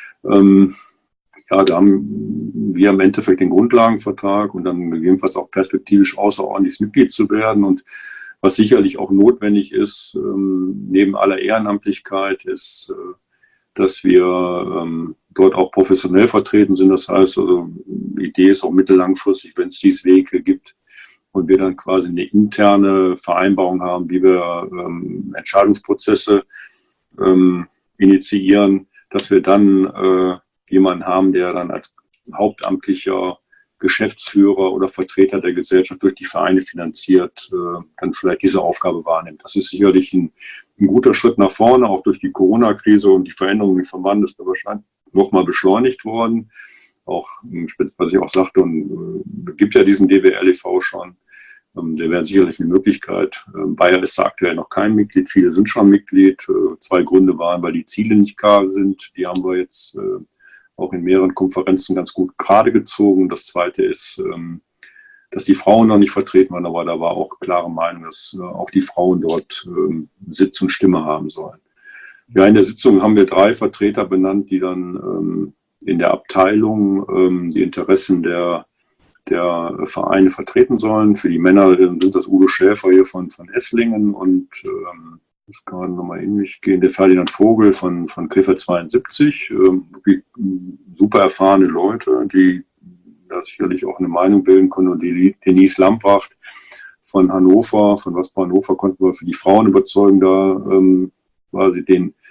Da haben wir im Endeffekt den Grundlagenvertrag und dann gegebenenfalls auch perspektivisch außerordentliches Mitglied zu werden. Und was sicherlich auch notwendig ist, neben aller Ehrenamtlichkeit, ist, dass wir dort auch professionell vertreten sind. Das heißt, also, die Idee ist auch mittellangfristig, wenn es diese Wege gibt und wir dann quasi eine interne Vereinbarung haben, wie wir Entscheidungsprozesse initiieren, dass wir dann jemanden haben, der dann als hauptamtlicher Geschäftsführer oder Vertreter der Gesellschaft durch die Vereine finanziert, dann vielleicht diese Aufgabe wahrnimmt. Das ist sicherlich ein guter Schritt nach vorne, auch durch die Corona-Krise und die Veränderungen im Verband ist da wahrscheinlich nochmal beschleunigt worden. Auch, was ich auch sagte, und gibt ja diesen DWL e.V. schon. Der wäre sicherlich eine Möglichkeit. Bayer ist da aktuell noch kein Mitglied, viele sind schon Mitglied. 2 Gründe waren, weil die Ziele nicht klar sind. Die haben wir jetzt auch in mehreren Konferenzen ganz gut gerade gezogen. Das Zweite ist, dass die Frauen noch nicht vertreten waren, aber da war auch klare Meinung, dass auch die Frauen dort Sitz und Stimme haben sollen. Ja, in der Sitzung haben wir 3 Vertreter benannt, die dann in der Abteilung die Interessen der Vereine vertreten sollen. Für die Männer sind das Udo Schäfer hier von Esslingen und das kann man nochmal in mich gehen, der Ferdinand Vogel von Krefeld 72. Wirklich super erfahrene Leute, die da sicherlich auch eine Meinung bilden können. Und die Denise Lampracht von Hannover, von Wasper Hannover, konnten wir für die Frauen überzeugen, da quasi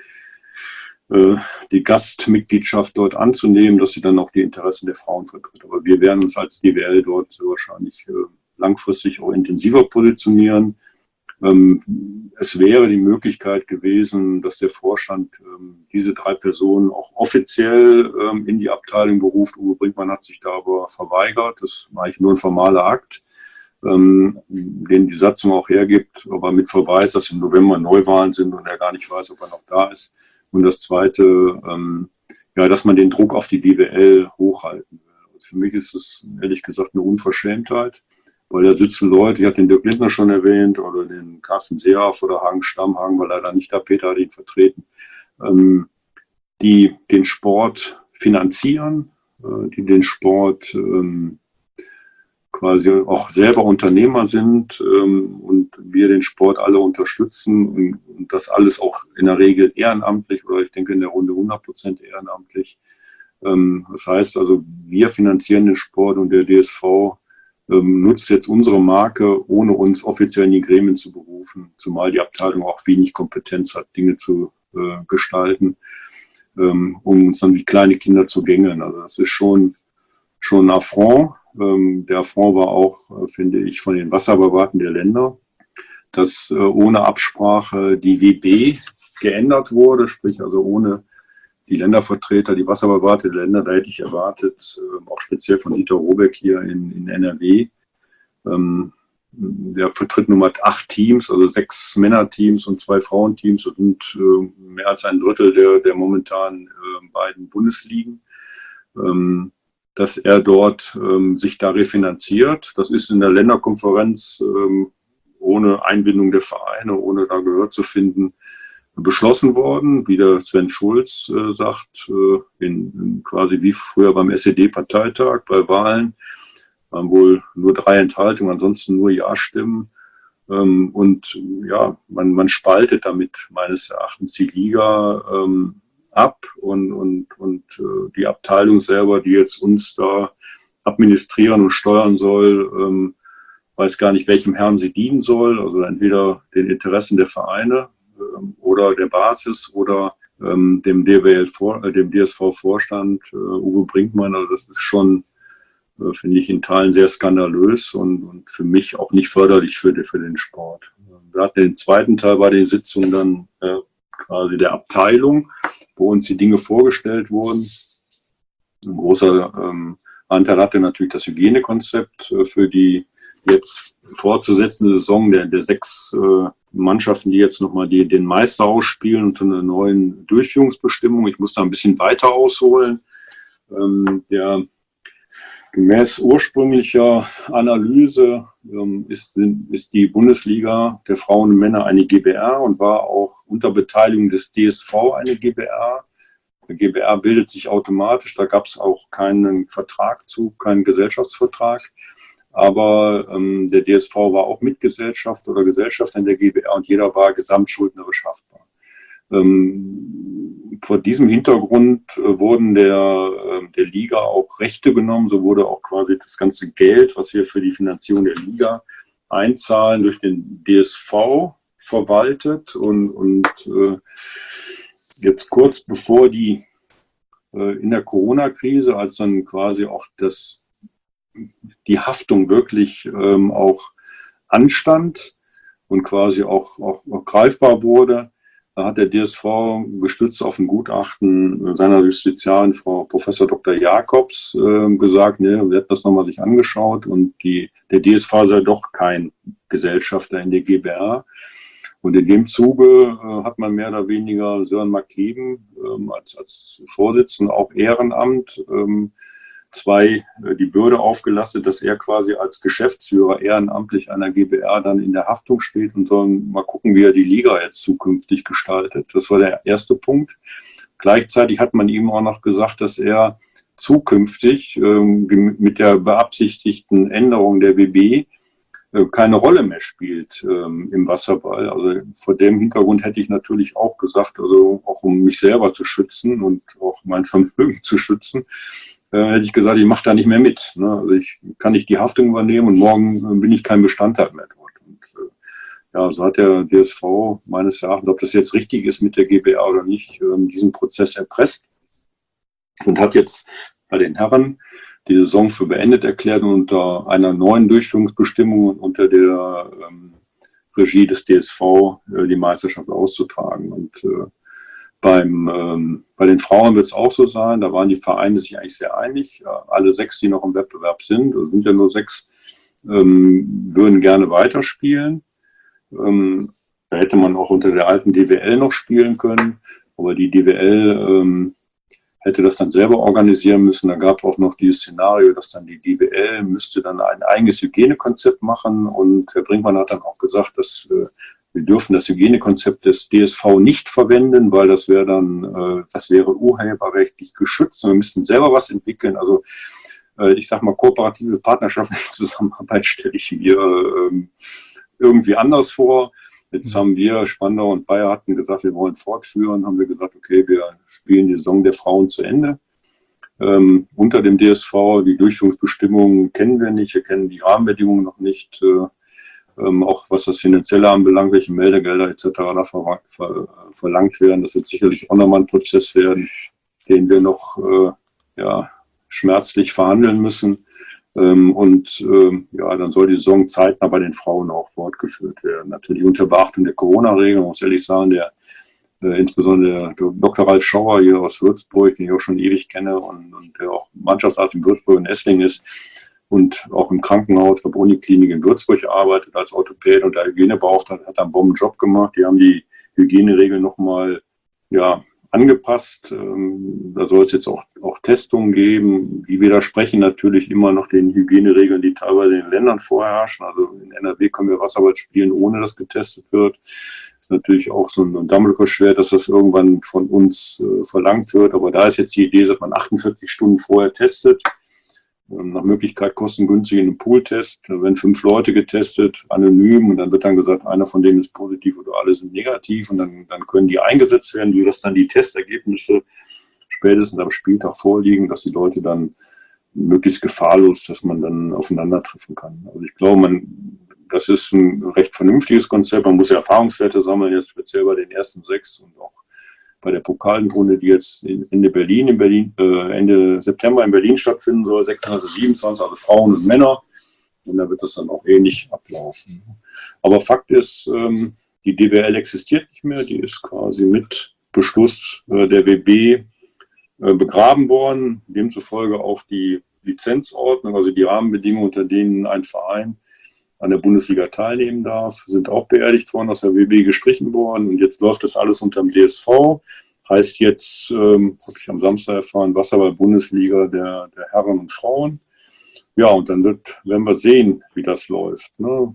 die Gastmitgliedschaft dort anzunehmen, dass sie dann auch die Interessen der Frauen vertritt. Aber wir werden uns als DWL dort wahrscheinlich langfristig auch intensiver positionieren. Es wäre die Möglichkeit gewesen, dass der Vorstand diese 3 Personen auch offiziell in die Abteilung beruft. Uwe Brinkmann hat sich da aber verweigert. Das war eigentlich nur ein formaler Akt, den die Satzung auch hergibt, aber mit Verweis, dass im November Neuwahlen sind und er gar nicht weiß, ob er noch da ist. Und das Zweite, dass man den Druck auf die DWL hochhalten will. Also für mich ist es ehrlich gesagt eine Unverschämtheit, weil da sitzen Leute, ich habe den Dirk Lindner schon erwähnt, oder den Carsten Seehoff oder Hagen Stamm, war leider nicht da, Peter hat ihn vertreten, die den Sport finanzieren, die den Sport quasi auch selber Unternehmer sind und wir den Sport alle unterstützen und das alles auch in der Regel ehrenamtlich oder ich denke in der Runde 100% ehrenamtlich. Das heißt also, wir finanzieren den Sport und der DSV nutzt jetzt unsere Marke, ohne uns offiziell in die Gremien zu berufen, zumal die Abteilung auch wenig Kompetenz hat, Dinge zu gestalten, um uns dann wie kleine Kinder zu gängeln. Also das ist schon ein Affront. Der Affront war auch, finde ich, von den Wasserbewarten der Länder, dass ohne Absprache die WB geändert wurde, sprich also ohne die Ländervertreter, die Wasserbewarte der Länder, da hätte ich erwartet, auch speziell von Dieter Robeck hier in NRW. Der vertritt nun mal 8 Teams, also 6 Männerteams und 2 Frauenteams. Das sind mehr als ein Drittel der momentan beiden Bundesligen. dass er dort sich da refinanziert. Das ist in der Länderkonferenz ohne Einbindung der Vereine, ohne da Gehör zu finden, beschlossen worden, wie der Sven Schulz sagt, quasi wie früher beim SED-Parteitag bei Wahlen, wohl nur 3 Enthaltungen, ansonsten nur Ja-Stimmen. Und ja, man spaltet damit meines Erachtens die Liga ab und die Abteilung selber, die jetzt uns da administrieren und steuern soll, weiß gar nicht, welchem Herrn sie dienen soll. Also entweder den Interessen der Vereine oder der Basis oder dem DSV-Vorstand Uwe Brinkmann. Also das ist schon, finde ich, in Teilen sehr skandalös und für mich auch nicht förderlich für den Sport. Wir hatten den zweiten Teil bei den Sitzungen dann quasi der Abteilung, wo uns die Dinge vorgestellt wurden. Ein großer Anteil hatte natürlich das Hygienekonzept für die jetzt fortzusetzende Saison der 6 Mannschaften, die jetzt nochmal den Meister ausspielen unter einer neuen Durchführungsbestimmung. Ich muss da ein bisschen weiter ausholen. Gemäß ursprünglicher Analyse ist die Bundesliga der Frauen und Männer eine GbR und war auch unter Beteiligung des DSV eine GbR. Eine GbR bildet sich automatisch, da gab es auch keinen Vertrag zu, keinen Gesellschaftsvertrag. Aber der DSV war auch Mitgesellschaft oder Gesellschaft in der GbR und jeder war gesamtschuldnerisch haftbar. Vor diesem Hintergrund wurden der Liga auch Rechte genommen. So wurde auch quasi das ganze Geld, was wir für die Finanzierung der Liga einzahlen, durch den DSV verwaltet. Und jetzt kurz bevor in der Corona-Krise, als dann quasi auch die Haftung wirklich auch anstand und quasi auch greifbar wurde, da hat der DSV gestützt auf ein Gutachten seiner Justiziarin, Frau Professor Dr. Jakobs, gesagt, ne, wir hätten das nochmal sich angeschaut und der DSV sei doch kein Gesellschafter in der GbR. Und in dem Zuge hat man mehr oder weniger Sören Markeben als Vorsitzender, auch Ehrenamt, die Bürde aufgelastet, dass er quasi als Geschäftsführer ehrenamtlich einer GbR dann in der Haftung steht und soll mal gucken, wie er die Liga jetzt zukünftig gestaltet. Das war der erste Punkt. Gleichzeitig hat man ihm auch noch gesagt, dass er zukünftig mit der beabsichtigten Änderung der WB keine Rolle mehr spielt im Wasserball. Also vor dem Hintergrund hätte ich natürlich auch gesagt, also auch um mich selber zu schützen und auch mein Vermögen zu schützen, hätte ich gesagt, ich mache da nicht mehr mit. Ne? Also ich kann nicht die Haftung übernehmen und morgen bin ich kein Bestandteil mehr dort. Und ja, so hat der DSV meines Erachtens, ob das jetzt richtig ist mit der GbR oder nicht, diesen Prozess erpresst und hat jetzt bei den Herren die Saison für beendet erklärt und unter einer neuen Durchführungsbestimmung unter der Regie des DSV die Meisterschaft auszutragen. Und bei den Frauen wird es auch so sein, da waren die Vereine sich eigentlich sehr einig. Alle 6, die noch im Wettbewerb sind, es sind ja nur 6, würden gerne weiterspielen. Da hätte man auch unter der alten DWL noch spielen können, aber die DWL hätte das dann selber organisieren müssen. Da gab es auch noch dieses Szenario, dass dann die DWL müsste dann ein eigenes Hygienekonzept machen und Herr Brinkmann hat dann auch gesagt, dass wir dürfen das Hygienekonzept des DSV nicht verwenden, weil das wäre urheberrechtlich geschützt und wir müssten selber was entwickeln. Also ich sage mal, kooperative partnerschaftliche Zusammenarbeit stelle ich mir irgendwie anders vor. Jetzt haben wir, Spandau und Bayer hatten gesagt, wir wollen fortführen, haben wir gesagt, okay, wir spielen die Saison der Frauen zu Ende. Unter dem DSV, die Durchführungsbestimmungen kennen wir nicht, wir kennen die Rahmenbedingungen noch nicht. Auch was das Finanzielle anbelangt, welche Meldegelder etc. da verlangt werden. Das wird sicherlich auch nochmal ein Prozess werden, den wir noch schmerzlich verhandeln müssen. Dann soll die Saison zeitnah bei den Frauen auch fortgeführt werden. Natürlich unter Beachtung der Corona-Regeln, muss ehrlich sagen, insbesondere der Dr. Ralf Schauer hier aus Würzburg, den ich auch schon ewig kenne und der auch Mannschaftsarzt in Würzburg und Esslingen ist, und auch im Krankenhaus, der Uniklinik in Würzburg arbeitet als Orthopäde und der Hygienebeauftragte hat einen Bombenjob gemacht. Die haben die Hygieneregeln nochmal angepasst. Da soll es jetzt auch Testungen geben. Die widersprechen natürlich immer noch den Hygieneregeln, die teilweise in den Ländern vorherrschen. Also in NRW können wir Wasserball spielen, ohne dass getestet wird. Das ist natürlich auch so ein Damoklesschwert, dass das irgendwann von uns verlangt wird. Aber da ist jetzt die Idee, dass man 48 Stunden vorher testet. Nach Möglichkeit kostengünstig in einem Pooltest. Da werden 5 Leute getestet, anonym, und dann wird dann gesagt, einer von denen ist positiv oder alle sind negativ, und dann können die eingesetzt werden, sodass dann die Testergebnisse spätestens am Spieltag vorliegen, dass die Leute dann möglichst gefahrlos, dass man dann aufeinandertreffen kann. Also ich glaube, das ist ein recht vernünftiges Konzept. Man muss ja Erfahrungswerte sammeln, jetzt speziell bei den ersten 6 und auch bei der Pokalrunde, die jetzt Ende September in Berlin stattfinden soll, 26, 27, also Frauen und Männer. Und da wird das dann auch ähnlich ablaufen. Aber Fakt ist, die DWL existiert nicht mehr. Die ist quasi mit Beschluss der WB begraben worden. Demzufolge auch die Lizenzordnung, also die Rahmenbedingungen, unter denen ein Verein an der Bundesliga teilnehmen darf, sind auch beerdigt worden, aus der WB gestrichen worden. Und jetzt läuft das alles unter dem DSV. Heißt jetzt, habe ich am Samstag erfahren, Wasserball-Bundesliga der Herren und Frauen. Ja, und dann werden wir sehen, wie das läuft. Ne?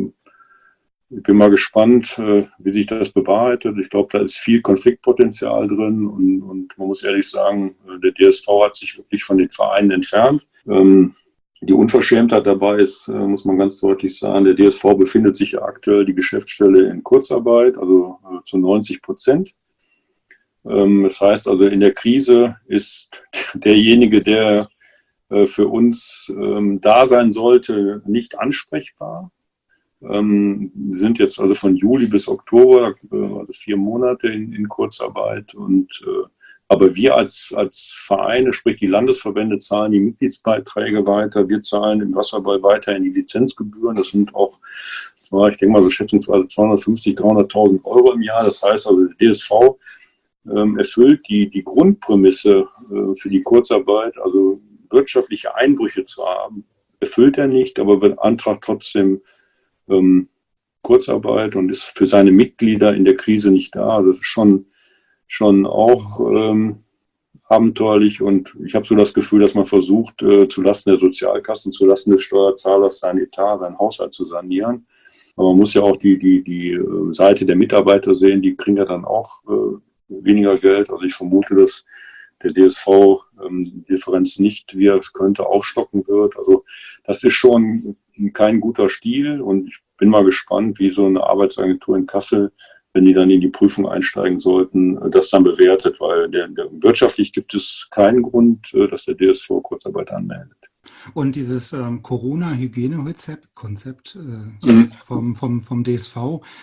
Ich bin mal gespannt, wie sich das bewahrheitet. Ich glaube, da ist viel Konfliktpotenzial drin. Und man muss ehrlich sagen, der DSV hat sich wirklich von den Vereinen entfernt. Die Unverschämtheit dabei ist, muss man ganz deutlich sagen, der DSV befindet sich ja aktuell die Geschäftsstelle in Kurzarbeit, also zu 90%. Das heißt also, in der Krise ist derjenige, der für uns da sein sollte, nicht ansprechbar. Sind jetzt also von Juli bis Oktober, also 4 Monate in Kurzarbeit, aber wir als Vereine, sprich die Landesverbände, zahlen die Mitgliedsbeiträge weiter. Wir zahlen im Wasserball weiterhin die Lizenzgebühren. Das sind auch, ich denke mal so schätzungsweise 250.000, 300.000 Euro im Jahr. Das heißt also, der DSV erfüllt die Grundprämisse für die Kurzarbeit, also wirtschaftliche Einbrüche zu haben, erfüllt er nicht, aber beantragt trotzdem Kurzarbeit und ist für seine Mitglieder in der Krise nicht da. Das ist schon auch abenteuerlich, und ich habe so das Gefühl, dass man versucht, zulasten der Sozialkassen, zulasten des Steuerzahlers seinen Etat, seinen Haushalt zu sanieren. Aber man muss ja auch die Seite der Mitarbeiter sehen, die kriegen ja dann auch weniger Geld. Also ich vermute, dass der DSV die Differenz nicht, wie er es könnte, aufstocken wird. Also das ist schon kein guter Stil, und ich bin mal gespannt, wie so eine Arbeitsagentur in Kassel, wenn die dann in die Prüfung einsteigen sollten, das dann bewertet, weil wirtschaftlich gibt es keinen Grund, dass der DSV Kurzarbeit anmeldet.
Und dieses Corona-Hygiene-Konzept vom DSV,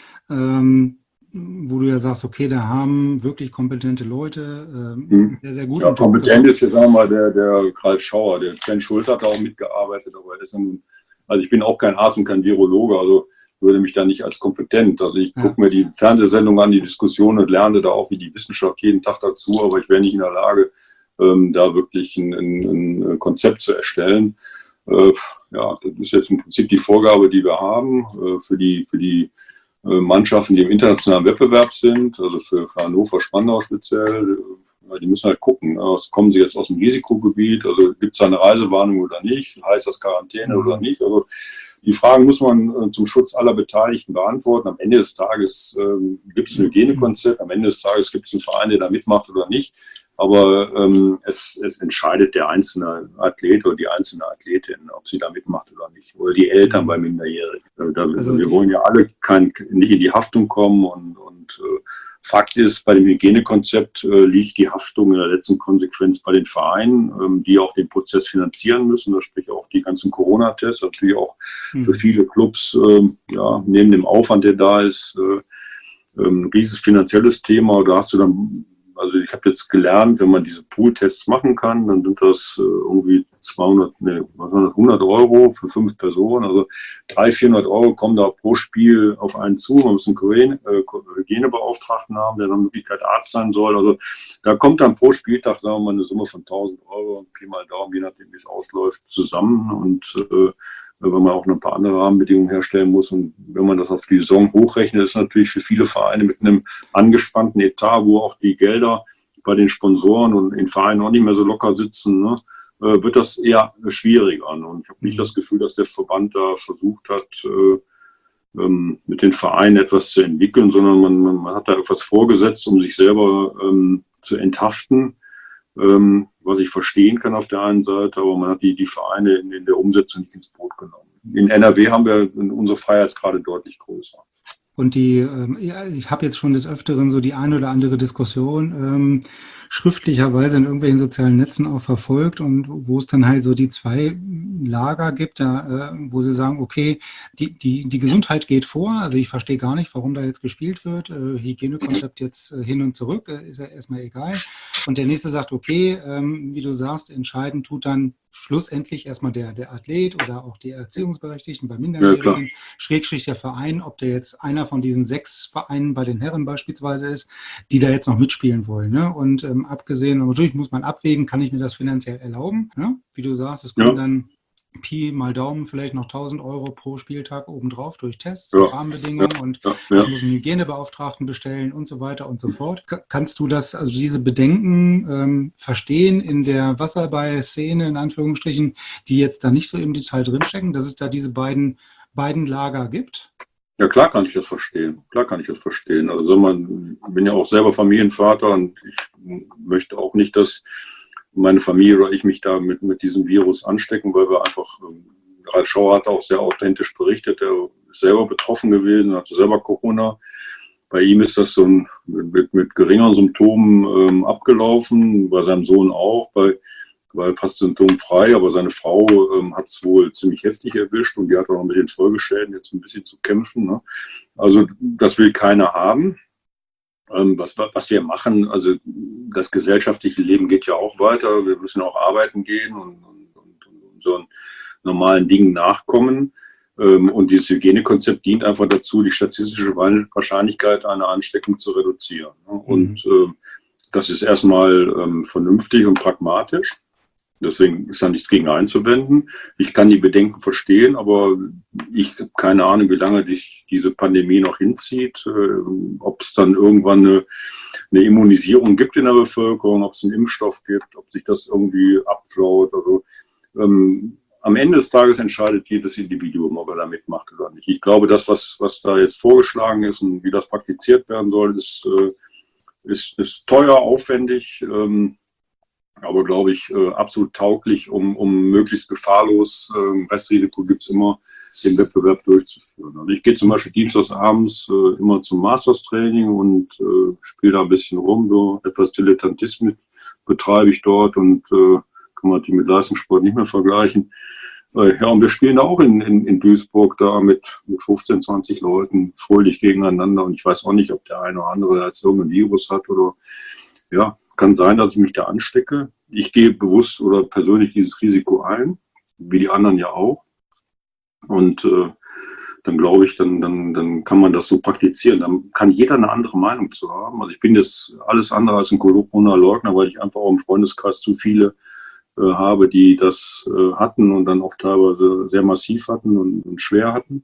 wo du ja sagst, okay, da haben wirklich kompetente Leute sehr, sehr gut.
Ja, kompetent ist jetzt, sagen wir mal, der Ralf Schauer. Der Sven Schulz hat da auch mitgearbeitet, aber er ist also ich bin auch kein Arzt und kein Virologe, also würde mich da nicht als kompetent. Also ich gucke mir die Fernsehsendung an, die Diskussion, und lerne da auch wie die Wissenschaft jeden Tag dazu, aber ich wäre nicht in der Lage, da wirklich ein Konzept zu erstellen. Ja, das ist jetzt im Prinzip die Vorgabe, die wir haben für die Mannschaften, die im internationalen Wettbewerb sind, also für Hannover, Spandau speziell. Die müssen halt gucken, kommen sie jetzt aus dem Risikogebiet, also gibt es eine Reisewarnung oder nicht, heißt das Quarantäne oder nicht. Also die Fragen muss man zum Schutz aller Beteiligten beantworten. Am Ende des Tages gibt es ein Hygienekonzept, am Ende des Tages gibt es einen Verein, der da mitmacht oder nicht. Aber es entscheidet der einzelne Athlet oder die einzelne Athletin, ob sie da mitmacht oder nicht. Oder die Eltern bei Minderjährigen. Also wir wollen ja alle nicht in die Haftung kommen. Und Fakt ist, bei dem Hygienekonzept liegt die Haftung in der letzten Konsequenz bei den Vereinen, die auch den Prozess finanzieren müssen. Das spricht auch die ganzen Corona-Tests, natürlich auch für viele Clubs, neben dem Aufwand, der da ist, ein riesiges finanzielles Thema. Da hast du dann, also ich habe jetzt gelernt, wenn man diese Pool-Tests machen kann, dann sind das irgendwie 100 Euro für 5 Personen. Also 300, 400 Euro kommen da pro Spiel auf einen zu. Man muss einen Hygienebeauftragten haben, der dann in Möglichkeit Arzt sein soll. Also da kommt dann pro Spieltag, sagen wir mal, eine Summe von 1.000 Euro, Pi mal Daumen, je nachdem, wie es ausläuft, zusammen. Und wenn man auch noch ein paar andere Rahmenbedingungen herstellen muss. Und wenn man das auf die Saison hochrechnet, ist natürlich für viele Vereine mit einem angespannten Etat, wo auch die Gelder bei den Sponsoren und in Vereinen auch nicht mehr so locker sitzen, ne, wird das eher schwieriger. Und ich habe nicht das Gefühl, dass der Verband da versucht hat, mit den Vereinen etwas zu entwickeln, sondern man hat da etwas vorgesetzt, um sich selber zu enthaften, was ich verstehen kann auf der einen Seite, aber man hat die Vereine in der Umsetzung nicht ins Boot genommen. In NRW haben wir unsere Freiheitsgrade deutlich größer.
Und ja, ich habe jetzt schon des Öfteren so die eine oder andere Diskussion schriftlicherweise in irgendwelchen sozialen Netzen auch verfolgt und wo es dann halt so die zwei Lager gibt, wo sie sagen, okay, die Gesundheit geht vor, also ich verstehe gar nicht, warum da jetzt gespielt wird, Hygienekonzept jetzt hin und zurück, ist ja erstmal egal. Und der nächste sagt, okay, wie du sagst, entscheiden tut dann schlussendlich erstmal der Athlet oder auch die Erziehungsberechtigten bei Minderjährigen, Schrägstrich der Verein, ob der jetzt einer von diesen 6 Vereinen bei den Herren beispielsweise ist, die da jetzt noch mitspielen wollen. Ne? Und abgesehen, natürlich muss man abwägen, kann ich mir das finanziell erlauben? Ne? Wie du sagst, es kommen dann Pi mal Daumen vielleicht noch 1.000 Euro pro Spieltag obendrauf durch Tests, Rahmenbedingungen und ich muss einen Hygienebeauftragten bestellen und so weiter und so fort. Kannst du das, also diese Bedenken verstehen in der Wasserball-Szene, in Anführungsstrichen, die jetzt da nicht so im Detail drinstecken, dass es da diese beiden Lager gibt?
Ja, klar kann ich das verstehen. Also ich bin ja auch selber Familienvater und ich möchte auch nicht, dass meine Familie oder ich mich da mit diesem Virus anstecken, weil wir einfach, Ralf Schauer hat auch sehr authentisch berichtet, er ist selber betroffen gewesen, hatte selber Corona. Bei ihm ist das so mit geringeren Symptomen abgelaufen, bei seinem Sohn auch, war fast symptomfrei, aber seine Frau hat es wohl ziemlich heftig erwischt und die hat auch noch mit den Folgeschäden jetzt ein bisschen zu kämpfen. Ne? Also das will keiner haben. Was wir machen, also das gesellschaftliche Leben geht ja auch weiter. Wir müssen auch arbeiten gehen und so normalen Dingen nachkommen. Und dieses Hygienekonzept dient einfach dazu, die statistische Wahrscheinlichkeit einer Ansteckung zu reduzieren. Und das ist erstmal vernünftig und pragmatisch. Deswegen ist da nichts gegen einzuwenden. Ich kann die Bedenken verstehen, aber ich habe keine Ahnung, wie lange diese Pandemie noch hinzieht, ob es dann irgendwann eine Immunisierung gibt in der Bevölkerung, ob es einen Impfstoff gibt, ob sich das irgendwie abflaut. Also, am Ende des Tages entscheidet jedes Individuum, ob er da mitmacht oder nicht. Ich glaube, das, was da jetzt vorgeschlagen ist und wie das praktiziert werden soll, ist teuer, aufwendig, aber, glaube ich, absolut tauglich, um möglichst gefahrlos, Restrisiko gibt es immer, den Wettbewerb durchzuführen. Also ich gehe zum Beispiel dienstagsabends immer zum Masters-Training und spiele da ein bisschen rum, so etwas Dilettantismus betreibe ich dort und kann man die mit Leistungssport nicht mehr vergleichen. Ja, und wir spielen da auch in Duisburg da mit 15, 20 Leuten fröhlich gegeneinander und ich weiß auch nicht, ob der eine oder andere jetzt irgendein Virus hat oder ja, kann sein, dass ich mich da anstecke. Ich gehe bewusst oder persönlich dieses Risiko ein, wie die anderen ja auch. Und dann glaube ich, dann kann man das so praktizieren. Dann kann jeder eine andere Meinung zu haben. Also ich bin jetzt alles andere als ein Corona-Leugner, weil ich einfach auch im Freundeskreis zu viele habe, die das hatten und dann auch teilweise sehr massiv hatten und schwer hatten.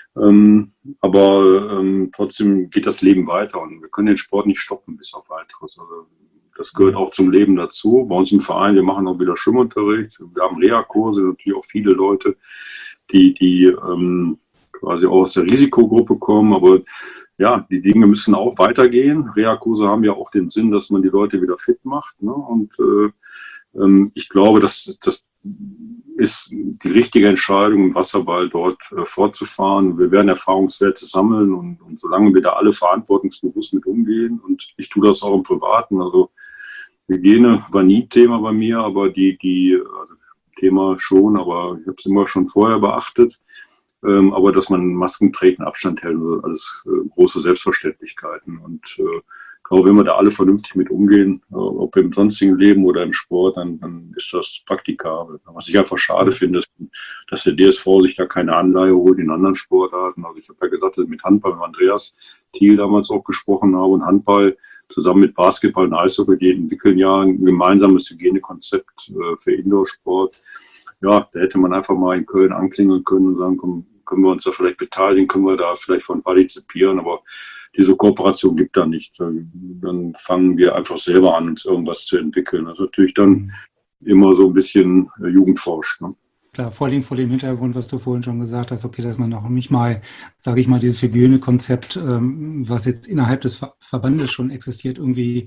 Aber trotzdem geht das Leben weiter und wir können den Sport nicht stoppen bis auf weiteres. Also das gehört auch zum Leben dazu. Bei uns im Verein, wir machen auch wieder Schwimmunterricht. Wir haben Reha-Kurse, natürlich auch viele Leute, die quasi auch aus der Risikogruppe kommen. Aber ja, die Dinge müssen auch weitergehen. Reha-Kurse haben ja auch den Sinn, dass man die Leute wieder fit macht. Ne? Und ich glaube, das ist die richtige Entscheidung, im Wasserball dort fortzufahren. Wir werden Erfahrungswerte sammeln und solange wir da alle verantwortungsbewusst mit umgehen und ich tue das auch im Privaten, also Hygiene war nie Thema bei mir, aber also Thema schon, aber ich habe es immer schon vorher beachtet. Aber dass man Masken trägt und Abstand hält, also alles große Selbstverständlichkeiten. Und ich glaube, wenn wir da alle vernünftig mit umgehen, ob im sonstigen Leben oder im Sport, dann ist das praktikabel. Was ich einfach schade finde, ist, dass der DSV sich da keine Anleihe holt in anderen Sportarten. Also ich habe ja gesagt, mit Handball mit Andreas Thiel damals auch gesprochen habe und Handball zusammen mit Basketball und Eishockey, die entwickeln ja ein gemeinsames Hygienekonzept für Indoor-Sport. Ja, da hätte man einfach mal in Köln anklingeln können und sagen, komm, können wir uns da vielleicht beteiligen, können wir da vielleicht von partizipieren, aber diese Kooperation gibt da nicht. Dann fangen wir einfach selber an, uns irgendwas zu entwickeln. Das ist natürlich dann immer so ein bisschen Jugendforsch. Ne?
Klar, vor dem Hintergrund, was du vorhin schon gesagt hast, okay, dass man noch nicht mal, sage ich mal, dieses Hygienekonzept, was jetzt innerhalb des Verbandes schon existiert, irgendwie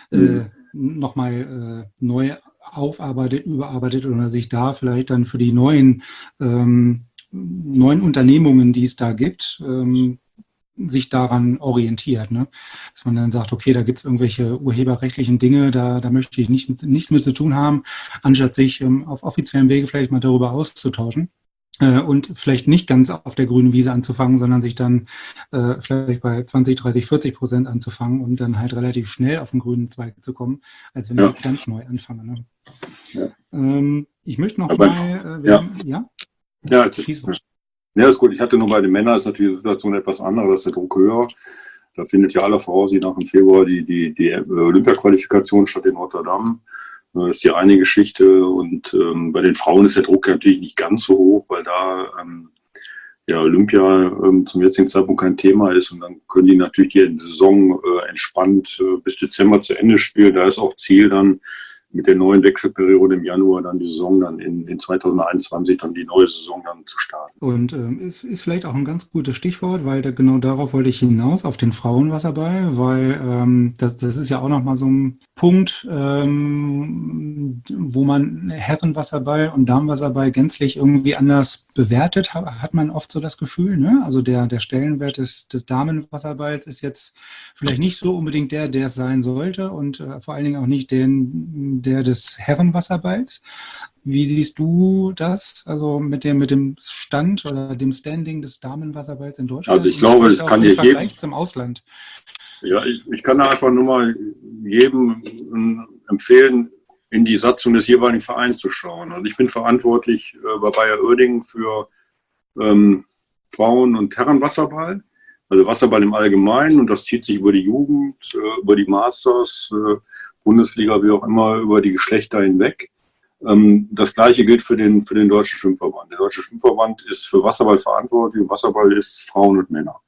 nochmal neu aufarbeitet, überarbeitet oder sich da vielleicht dann für die neuen Unternehmungen, die es da gibt, sich daran orientiert. Ne? Dass man dann sagt, okay, da gibt es irgendwelche urheberrechtlichen Dinge, da möchte ich nichts mit zu tun haben, anstatt sich auf offiziellen Wege vielleicht mal darüber auszutauschen. Und vielleicht nicht ganz auf der grünen Wiese anzufangen, sondern sich dann vielleicht bei 20, 30, 40% anzufangen und dann halt relativ schnell auf den grünen Zweig zu kommen, als wenn ich jetzt ganz neu anfange. Ne? Ja. Ich möchte noch
Ja, ist gut. Ich hatte nur bei den Männern ist natürlich die Situation etwas andere, da ist der Druck höher. Da findet ja aller Voraussicht nach im Februar die Olympia-Qualifikation statt in Rotterdam. Das ist die eine Geschichte. Und bei den Frauen ist der Druck natürlich nicht ganz so hoch, weil da Olympia zum jetzigen Zeitpunkt kein Thema ist. Und dann können die natürlich die Saison entspannt bis Dezember zu Ende spielen. Da ist auch Ziel dann, mit der neuen Wechselperiode im Januar dann die Saison dann in 2021 dann die neue Saison dann zu starten.
Und ist vielleicht auch ein ganz gutes Stichwort, weil genau darauf wollte ich hinaus, auf den Frauenwasserball, weil das ist ja auch nochmal so ein Punkt, wo man Herrenwasserball und Damenwasserball gänzlich irgendwie anders bewertet, hat man oft so das Gefühl. Ne? Also der Stellenwert des Damenwasserballs ist jetzt vielleicht nicht so unbedingt der es sein sollte und vor allen Dingen auch nicht der des Herrenwasserballs. Wie siehst du das? Also mit dem Stand oder dem Standing des Damenwasserballs in Deutschland?
Also ich glaube, ich kann dir jedem
zum Ausland.
Ja, ich kann da einfach nur mal jedem empfehlen, in die Satzung des jeweiligen Vereins zu schauen. Also ich bin verantwortlich bei Bayer Uerdingen für Frauen- und Herrenwasserball. Also Wasserball im Allgemeinen, und das zieht sich über die Jugend, über die Masters, Bundesliga, wie auch immer, über die Geschlechter hinweg. Das Gleiche gilt für den Deutschen Schwimmverband. Der Deutsche Schwimmverband ist für Wasserball verantwortlich und Wasserball ist Frauen und Männer.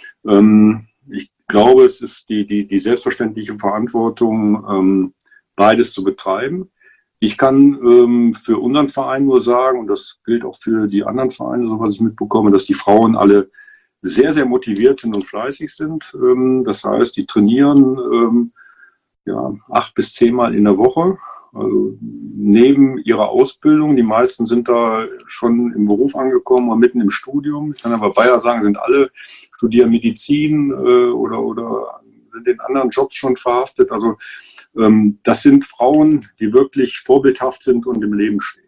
Ich glaube, es ist die selbstverständliche Verantwortung, beides zu betreiben. Ich kann für unseren Verein nur sagen, und das gilt auch für die anderen Vereine, so was ich mitbekomme, dass die Frauen alle sehr, sehr motiviert sind und fleißig sind. Das heißt, die trainieren 8 bis 10 Mal in der Woche. Also neben ihrer Ausbildung, die meisten sind da schon im Beruf angekommen und mitten im Studium. Ich kann aber Bayer sagen, sind alle studieren Medizin oder sind in anderen Jobs schon verhaftet. Also das sind Frauen, die wirklich vorbildhaft sind und im Leben stehen.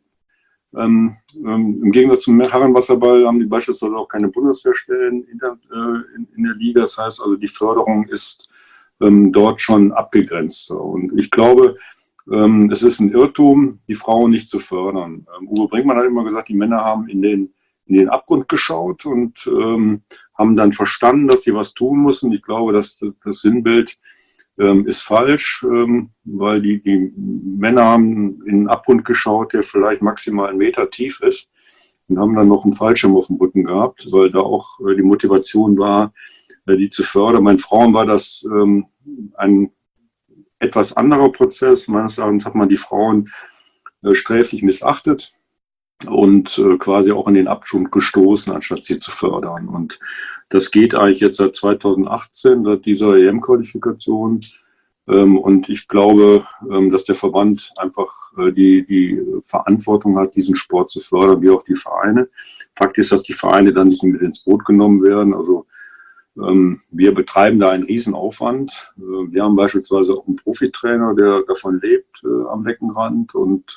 Im Gegensatz zum Herrenwasserball haben die beispielsweise auch keine Bundeswehrstellen in der Liga. Das heißt also, die Förderung ist dort schon abgegrenzter. Und ich glaube, es ist ein Irrtum, die Frauen nicht zu fördern. Uwe Brinkmann hat immer gesagt, die Männer haben in den Abgrund geschaut und haben dann verstanden, dass sie was tun müssen. Ich glaube, dass das Sinnbild ist falsch, weil die Männer haben in den Abgrund geschaut, der vielleicht maximal 1 Meter tief ist, und haben dann noch einen Fallschirm auf dem Rücken gehabt, weil da auch die Motivation war, die zu fördern. Bei Frauen war das ein etwas anderer Prozess. Meines Erachtens hat man die Frauen sträflich missachtet und quasi auch in den Abgrund gestoßen, anstatt sie zu fördern. Und das geht eigentlich jetzt seit 2018, seit dieser EM-Qualifikation. Und ich glaube, dass der Verband einfach die Verantwortung hat, diesen Sport zu fördern, wie auch die Vereine. Fakt ist, dass die Vereine dann nicht mit ins Boot genommen werden. Also wir betreiben da einen Riesenaufwand. Wir haben beispielsweise auch einen Profitrainer, der davon lebt am Beckenrand. Und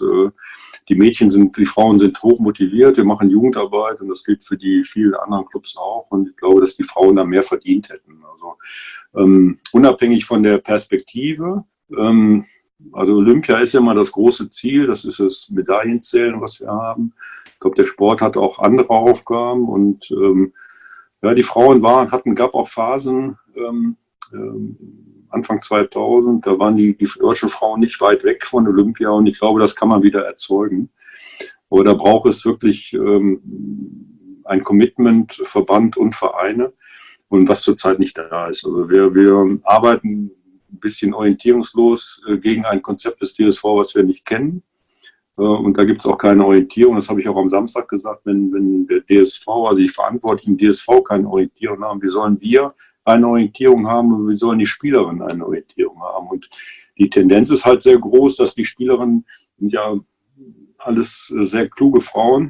die Frauen sind hoch motiviert. Wir machen Jugendarbeit und das gilt für die vielen anderen Clubs auch. Und ich glaube, dass die Frauen da mehr verdient hätten. Also unabhängig von der Perspektive. Also Olympia ist ja immer das große Ziel. Das ist das Medaillenzählen, was wir haben. Ich glaube, der Sport hat auch andere Aufgaben und die Frauen gab auch Phasen, Anfang 2000, da waren die deutschen Frauen nicht weit weg von Olympia und ich glaube, das kann man wieder erzeugen. Aber da braucht es wirklich ein Commitment, Verband und Vereine. und was zurzeit nicht da ist. Also wir arbeiten ein bisschen orientierungslos gegen ein Konzept des DSV, was wir nicht kennen. Und da gibt es auch keine Orientierung. Das habe ich auch am Samstag gesagt, wenn der DSV, also die Verantwortlichen im DSV keine Orientierung haben, wie sollen wir eine Orientierung haben und wie sollen die Spielerinnen eine Orientierung haben? Und die Tendenz ist halt sehr groß, dass die Spielerinnen sind ja alles sehr kluge Frauen,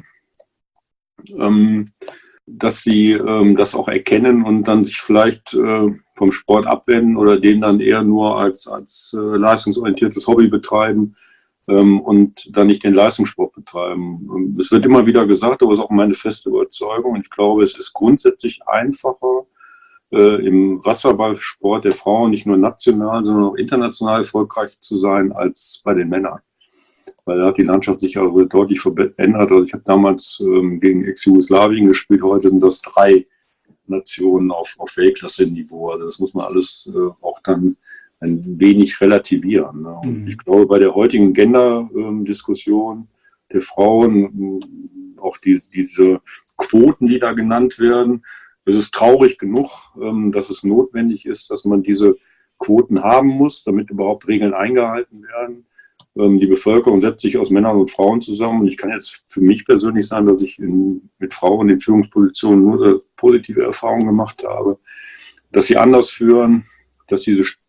dass sie das auch erkennen und dann sich vielleicht vom Sport abwenden oder den dann eher nur als leistungsorientiertes Hobby betreiben und dann nicht den Leistungssport betreiben. Es wird immer wieder gesagt, aber es ist auch meine feste Überzeugung. Und ich glaube, es ist grundsätzlich einfacher, im Wasserballsport der Frauen nicht nur national, sondern auch international erfolgreich zu sein als bei den Männern. Weil da hat die Landschaft sich also deutlich verändert. Also ich habe damals gegen Ex-Jugoslawien gespielt, heute sind das 3 Nationen auf Weltklasse-Niveau. Also das muss man alles auch dann ein wenig relativieren. Ne? Und ich glaube, bei der heutigen Gender-Diskussion der Frauen, auch diese Quoten, die da genannt werden, es ist traurig genug, dass es notwendig ist, dass man diese Quoten haben muss, damit überhaupt Regeln eingehalten werden. Die Bevölkerung setzt sich aus Männern und Frauen zusammen. Und ich kann jetzt für mich persönlich sagen, dass ich mit Frauen in Führungspositionen nur positive Erfahrungen gemacht habe, dass sie anders führen, dass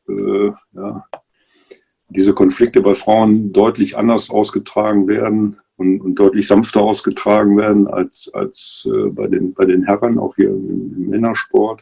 diese Konflikte bei Frauen deutlich anders ausgetragen werden und deutlich sanfter ausgetragen werden als bei den Herren, auch hier im Männersport.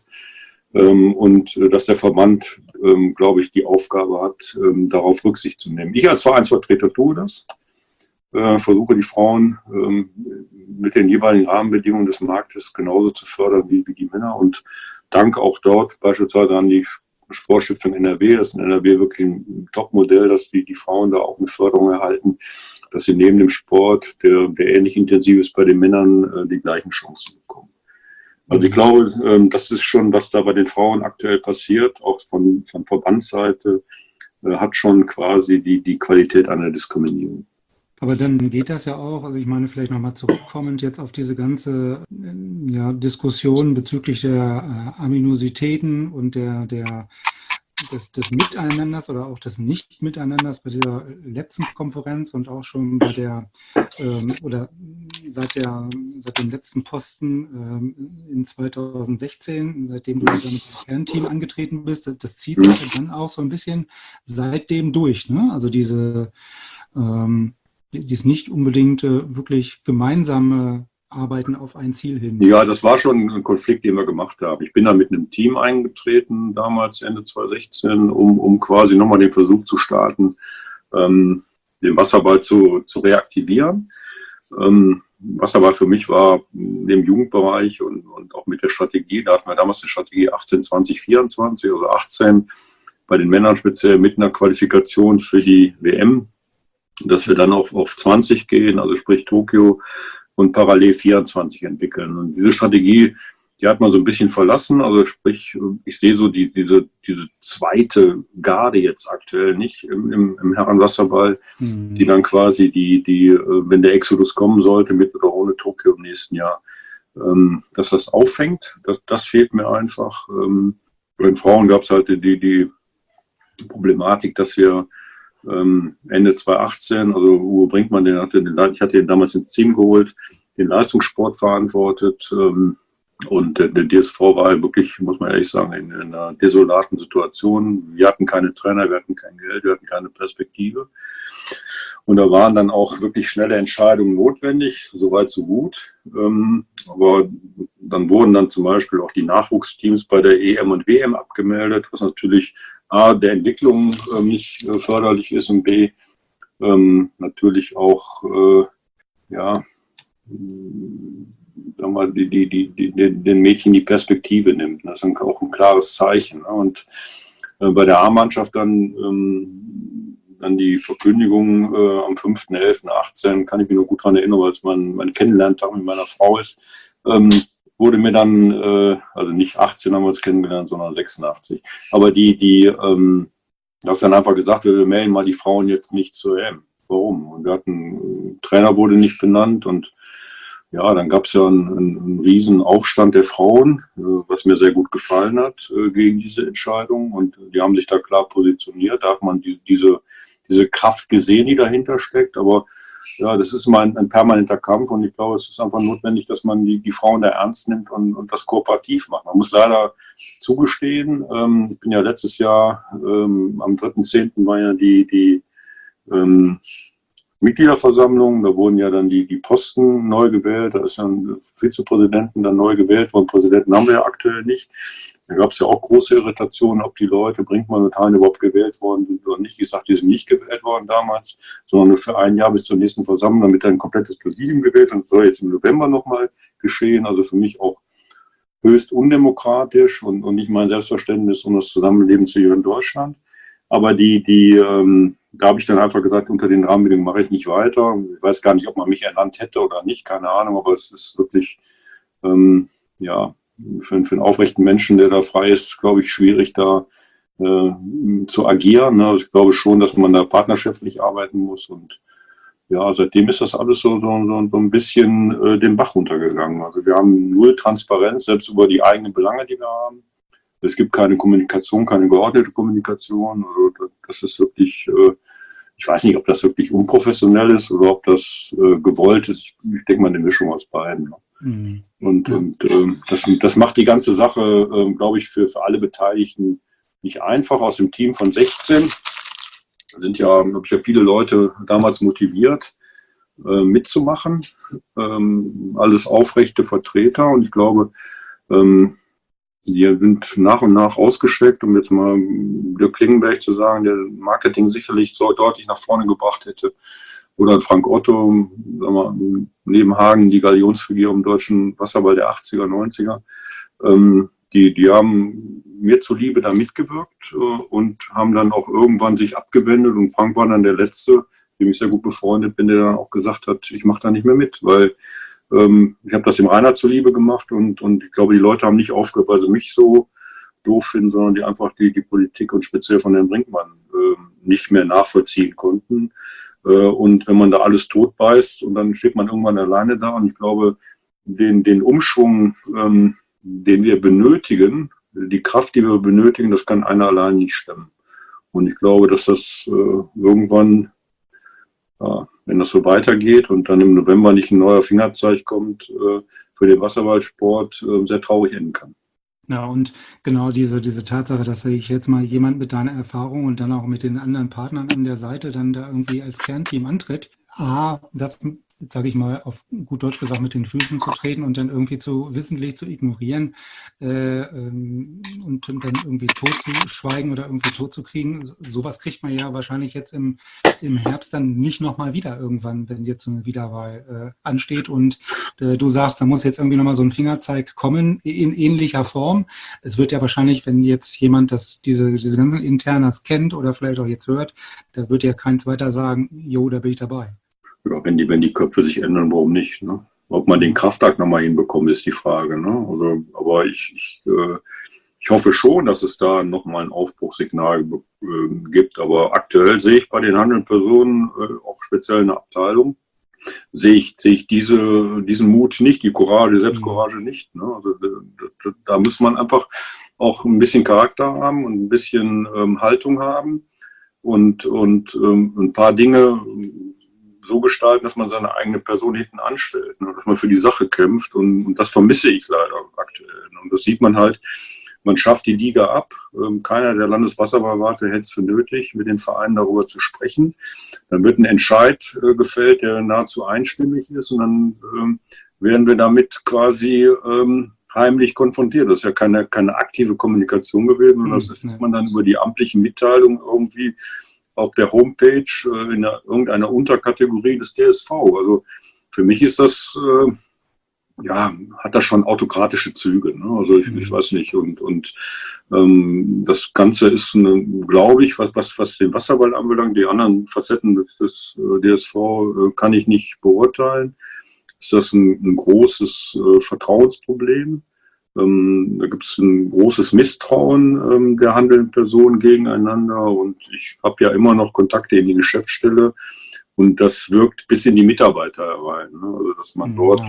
Und dass der Verband, glaube ich, die Aufgabe hat, darauf Rücksicht zu nehmen. Ich als Vereinsvertreter tue das, versuche die Frauen mit den jeweiligen Rahmenbedingungen des Marktes genauso zu fördern wie die Männer und danke auch dort beispielsweise an die Sportstiftung NRW, das ist in NRW wirklich ein Top-Modell, dass die Frauen da auch eine Förderung erhalten, dass sie neben dem Sport, der ähnlich intensiv ist bei den Männern, die gleichen Chancen bekommen. Also ich glaube, das ist schon, was da bei den Frauen aktuell passiert, auch von Verbandsseite, hat schon quasi die Qualität einer Diskriminierung.
Aber dann geht das ja auch, also ich meine, vielleicht nochmal zurückkommend jetzt auf diese ganze Diskussion bezüglich der Aminositäten und des Miteinanders oder auch des Nicht-Miteinanders bei dieser letzten Konferenz und auch schon bei der oder seit dem letzten Posten in 2016, seitdem du dann mit dem Kernteam angetreten bist, das zieht sich ja dann auch so ein bisschen seitdem durch, ne? Also dieses nicht unbedingt wirklich gemeinsame Arbeiten auf ein Ziel hin.
Ja, das war schon ein Konflikt, den wir gemacht haben. Ich bin da mit einem Team eingetreten, damals Ende 2016, um quasi nochmal den Versuch zu starten, den Wasserball zu reaktivieren. Wasserball für mich war im Jugendbereich und auch mit der Strategie, da hatten wir damals eine Strategie 18, 20, 24, also 18 bei den Männern speziell mit einer Qualifikation für die WM, dass wir dann auf 20 gehen, also sprich Tokio, und parallel 24 entwickeln. Und diese Strategie, die hat man so ein bisschen verlassen. Also sprich, ich sehe so diese zweite Garde jetzt aktuell nicht im Herrenwasserball, die dann quasi wenn der Exodus kommen sollte, mit oder ohne Tokio im nächsten Jahr, dass das auffängt. Das fehlt mir einfach. Bei den Frauen gab es halt die Problematik, dass wir Ende 2018, also Uwe Brinkmann, ich hatte ihn damals ins Team geholt, den Leistungssport verantwortet und der DSV war wirklich, muss man ehrlich sagen, in einer desolaten Situation. Wir hatten keine Trainer, wir hatten kein Geld, wir hatten keine Perspektive und da waren dann auch wirklich schnelle Entscheidungen notwendig, soweit so gut, aber dann wurden dann zum Beispiel auch die Nachwuchsteams bei der EM und WM abgemeldet, was natürlich A, der Entwicklung nicht förderlich ist und B, natürlich auch den Mädchen die Perspektive nimmt. Das ist auch ein klares Zeichen. Und bei der A-Mannschaft dann die Verkündigung am 5.11.18, kann ich mich noch gut daran erinnern, weil es mein Kennenlerntag mit meiner Frau ist, wurde mir dann, also nicht 18 haben wir uns kennengelernt, sondern 86. Aber das dann einfach gesagt, wir melden mal die Frauen jetzt nicht zur EM. Warum? Und Trainer wurde nicht benannt und ja, dann gab es ja einen riesen Aufstand der Frauen, was mir sehr gut gefallen hat gegen diese Entscheidung. Und die haben sich da klar positioniert. Da hat man diese Kraft gesehen, die dahinter steckt. Aber ja, das ist immer ein permanenter Kampf. Und ich glaube, es ist einfach notwendig, dass man die Frauen da ernst nimmt und das kooperativ macht. Man muss leider zugestehen, ich bin ja letztes Jahr, am 3.10. war ja die Mitgliederversammlung, da wurden ja dann die Posten neu gewählt, da ist ja ein Vizepräsidenten dann neu gewählt worden, Präsidenten haben wir ja aktuell nicht. Da gab es ja auch große Irritationen, ob die Leute, Brinkmann und Hein, überhaupt gewählt worden sind oder nicht. Ich sage, die sind nicht gewählt worden damals, sondern nur für ein Jahr bis zur nächsten Versammlung, damit ein komplettes Präsidium gewählt und das soll jetzt im November nochmal geschehen, also für mich auch höchst undemokratisch und nicht mein Selbstverständnis um das Zusammenleben hier in Deutschland. Aber da habe ich dann einfach gesagt, unter den Rahmenbedingungen mache ich nicht weiter. Ich weiß gar nicht, ob man mich ernannt hätte oder nicht, keine Ahnung, aber es ist wirklich, ja, für einen aufrechten Menschen, der da frei ist, glaube ich, schwierig, da zu agieren. Ne? Ich glaube schon, dass man da partnerschaftlich arbeiten muss. Und ja, seitdem ist das alles so ein bisschen den Bach runtergegangen. Also wir haben null Transparenz, selbst über die eigenen Belange, die wir haben. Es gibt keine Kommunikation, keine geordnete Kommunikation. Also das ist wirklich, ich weiß nicht, ob das wirklich unprofessionell ist oder ob das gewollt ist. Ich denke mal eine Mischung aus beiden. Mhm. Und das macht die ganze Sache, glaube ich, für alle Beteiligten nicht einfach. Aus dem Team von 16 sind ja, glaube ich, viele Leute damals motiviert, mitzumachen. Alles aufrechte Vertreter. Und ich glaube, die sind nach und nach ausgesteckt, um jetzt mal Dirk Klingenberg zu sagen, der Marketing sicherlich so deutlich nach vorne gebracht hätte. Oder Frank Otto, sagen wir, neben Hagen die Galionsfigur im deutschen Wasserball der 80er, 90er. Die haben mir zuliebe da mitgewirkt und haben dann auch irgendwann sich abgewendet. Und Frank war dann der Letzte, dem ich sehr gut befreundet bin, der dann auch gesagt hat, ich mache da nicht mehr mit, weil ich habe das dem Rainer zuliebe gemacht und ich glaube, die Leute haben nicht aufgehört, weil sie mich so doof finden, sondern die einfach die Politik und speziell von Herrn Brinkmann nicht mehr nachvollziehen konnten. Und wenn man da alles totbeißt und dann steht man irgendwann alleine da und ich glaube, den Umschwung, den wir benötigen, die Kraft, die wir benötigen, das kann einer allein nicht stemmen. Und ich glaube, dass das irgendwann, ja, wenn das so weitergeht und dann im November nicht ein neuer Fingerzeig kommt, für den Wasserballsport sehr traurig enden kann.
Ja, und genau diese Tatsache, dass ich jetzt mal jemand mit deiner Erfahrung und dann auch mit den anderen Partnern an der Seite dann da irgendwie als Kernteam antritt, das, jetzt sage ich mal, auf gut Deutsch gesagt, mit den Füßen zu treten und dann irgendwie wissentlich zu ignorieren und dann irgendwie tot zu schweigen oder irgendwie tot zu kriegen. Sowas kriegt man ja wahrscheinlich jetzt im Herbst dann nicht nochmal wieder irgendwann, wenn jetzt so eine Wiederwahl ansteht und du sagst, da muss jetzt irgendwie nochmal so ein Fingerzeig kommen in ähnlicher Form. Es wird ja wahrscheinlich, wenn jetzt jemand diese ganzen Internas kennt oder vielleicht auch jetzt hört, da wird ja kein zweiter sagen, jo, da bin ich dabei.
Ja, wenn die Köpfe sich ändern, warum nicht? Ne? Ob man den Kraftakt nochmal hinbekommt, ist die Frage. Ne? Also, aber ich hoffe schon, dass es da nochmal ein Aufbruchssignal gibt. Aber aktuell sehe ich bei den handelnden Personen, auch speziell in der Abteilung, sehe ich diesen Mut nicht, die Selbstcourage nicht. Ne? Also, da muss man einfach auch ein bisschen Charakter haben und ein bisschen Haltung haben und ein paar Dinge so gestalten, dass man seine eigene Person hinten anstellt, ne? Dass man für die Sache kämpft und das vermisse ich leider aktuell. Und das sieht man halt, man schafft die Liga ab. Keiner der Landeswasserballwarte hält es für nötig, mit den Vereinen darüber zu sprechen. Dann wird ein Entscheid gefällt, der nahezu einstimmig ist und dann werden wir damit quasi heimlich konfrontiert. Das ist ja keine aktive Kommunikation gewesen, sondern das ist man dann über die amtlichen Mitteilungen irgendwie auf der Homepage in irgendeiner Unterkategorie des DSV. Also für mich ist das, hat das schon autokratische Züge. Ne? Also ich weiß nicht. Und das Ganze ist, glaube ich, was den Wasserball anbelangt, die anderen Facetten des DSV kann ich nicht beurteilen. Ist das ein großes Vertrauensproblem? Da gibt es ein großes Misstrauen der handelnden Personen gegeneinander und ich habe ja immer noch Kontakte in die Geschäftsstelle Und das wirkt bis in die Mitarbeiter rein. Ne? Also dass man dort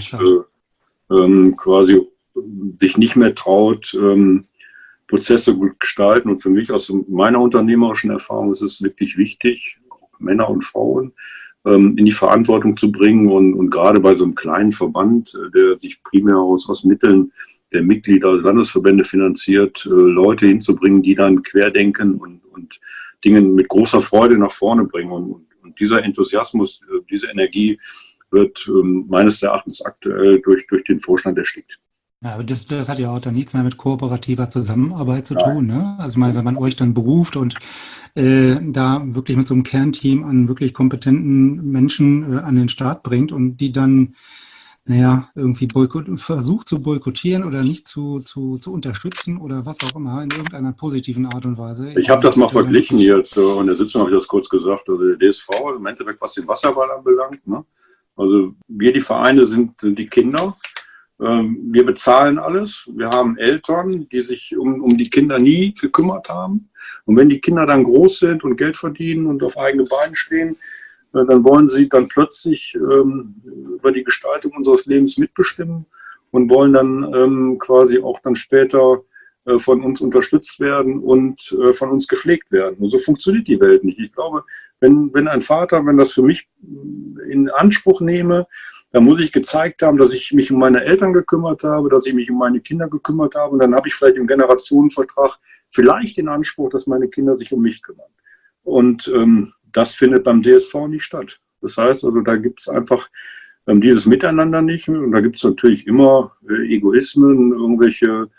quasi sich nicht mehr traut, Prozesse gut gestalten. Und für mich aus meiner unternehmerischen Erfahrung ist es wirklich wichtig, Männer und Frauen in die Verantwortung zu bringen und gerade bei so einem kleinen Verband, der sich primär aus Mitteln der Mitglieder, Landesverbände finanziert, Leute hinzubringen, die dann querdenken und Dinge mit großer Freude nach vorne bringen. Und dieser Enthusiasmus, diese Energie wird meines Erachtens aktuell durch den Vorstand erstickt.
Ja, aber das hat ja auch dann nichts mehr mit kooperativer Zusammenarbeit zu tun, ne? Also ich meine, wenn man euch dann beruft und da wirklich mit so einem Kernteam an wirklich kompetenten Menschen an den Start bringt und die dann, irgendwie versucht zu boykottieren oder nicht zu unterstützen oder was auch immer, in irgendeiner positiven Art und Weise.
Ich habe das mal verglichen jetzt, in der Sitzung habe ich das kurz gesagt, also der DSV, im Endeffekt, was den Wasserball anbelangt, ne? Also wir, die Vereine, sind die Kinder. Wir bezahlen alles. Wir haben Eltern, die sich um die Kinder nie gekümmert haben. Und wenn die Kinder dann groß sind und Geld verdienen und auf eigene Beine stehen, dann wollen sie dann plötzlich über die Gestaltung unseres Lebens mitbestimmen und wollen dann quasi auch dann später von uns unterstützt werden und von uns gepflegt werden. Und so funktioniert die Welt nicht. Ich glaube, wenn ein Vater, wenn das für mich in Anspruch nehme, dann muss ich gezeigt haben, dass ich mich um meine Eltern gekümmert habe, dass ich mich um meine Kinder gekümmert habe. Und dann habe ich vielleicht im Generationenvertrag vielleicht den Anspruch, dass meine Kinder sich um mich kümmern. Und das findet beim DSV nicht statt. Das heißt also, da gibt es einfach dieses Miteinander nicht. Und da gibt es natürlich immer Egoismen, irgendwelche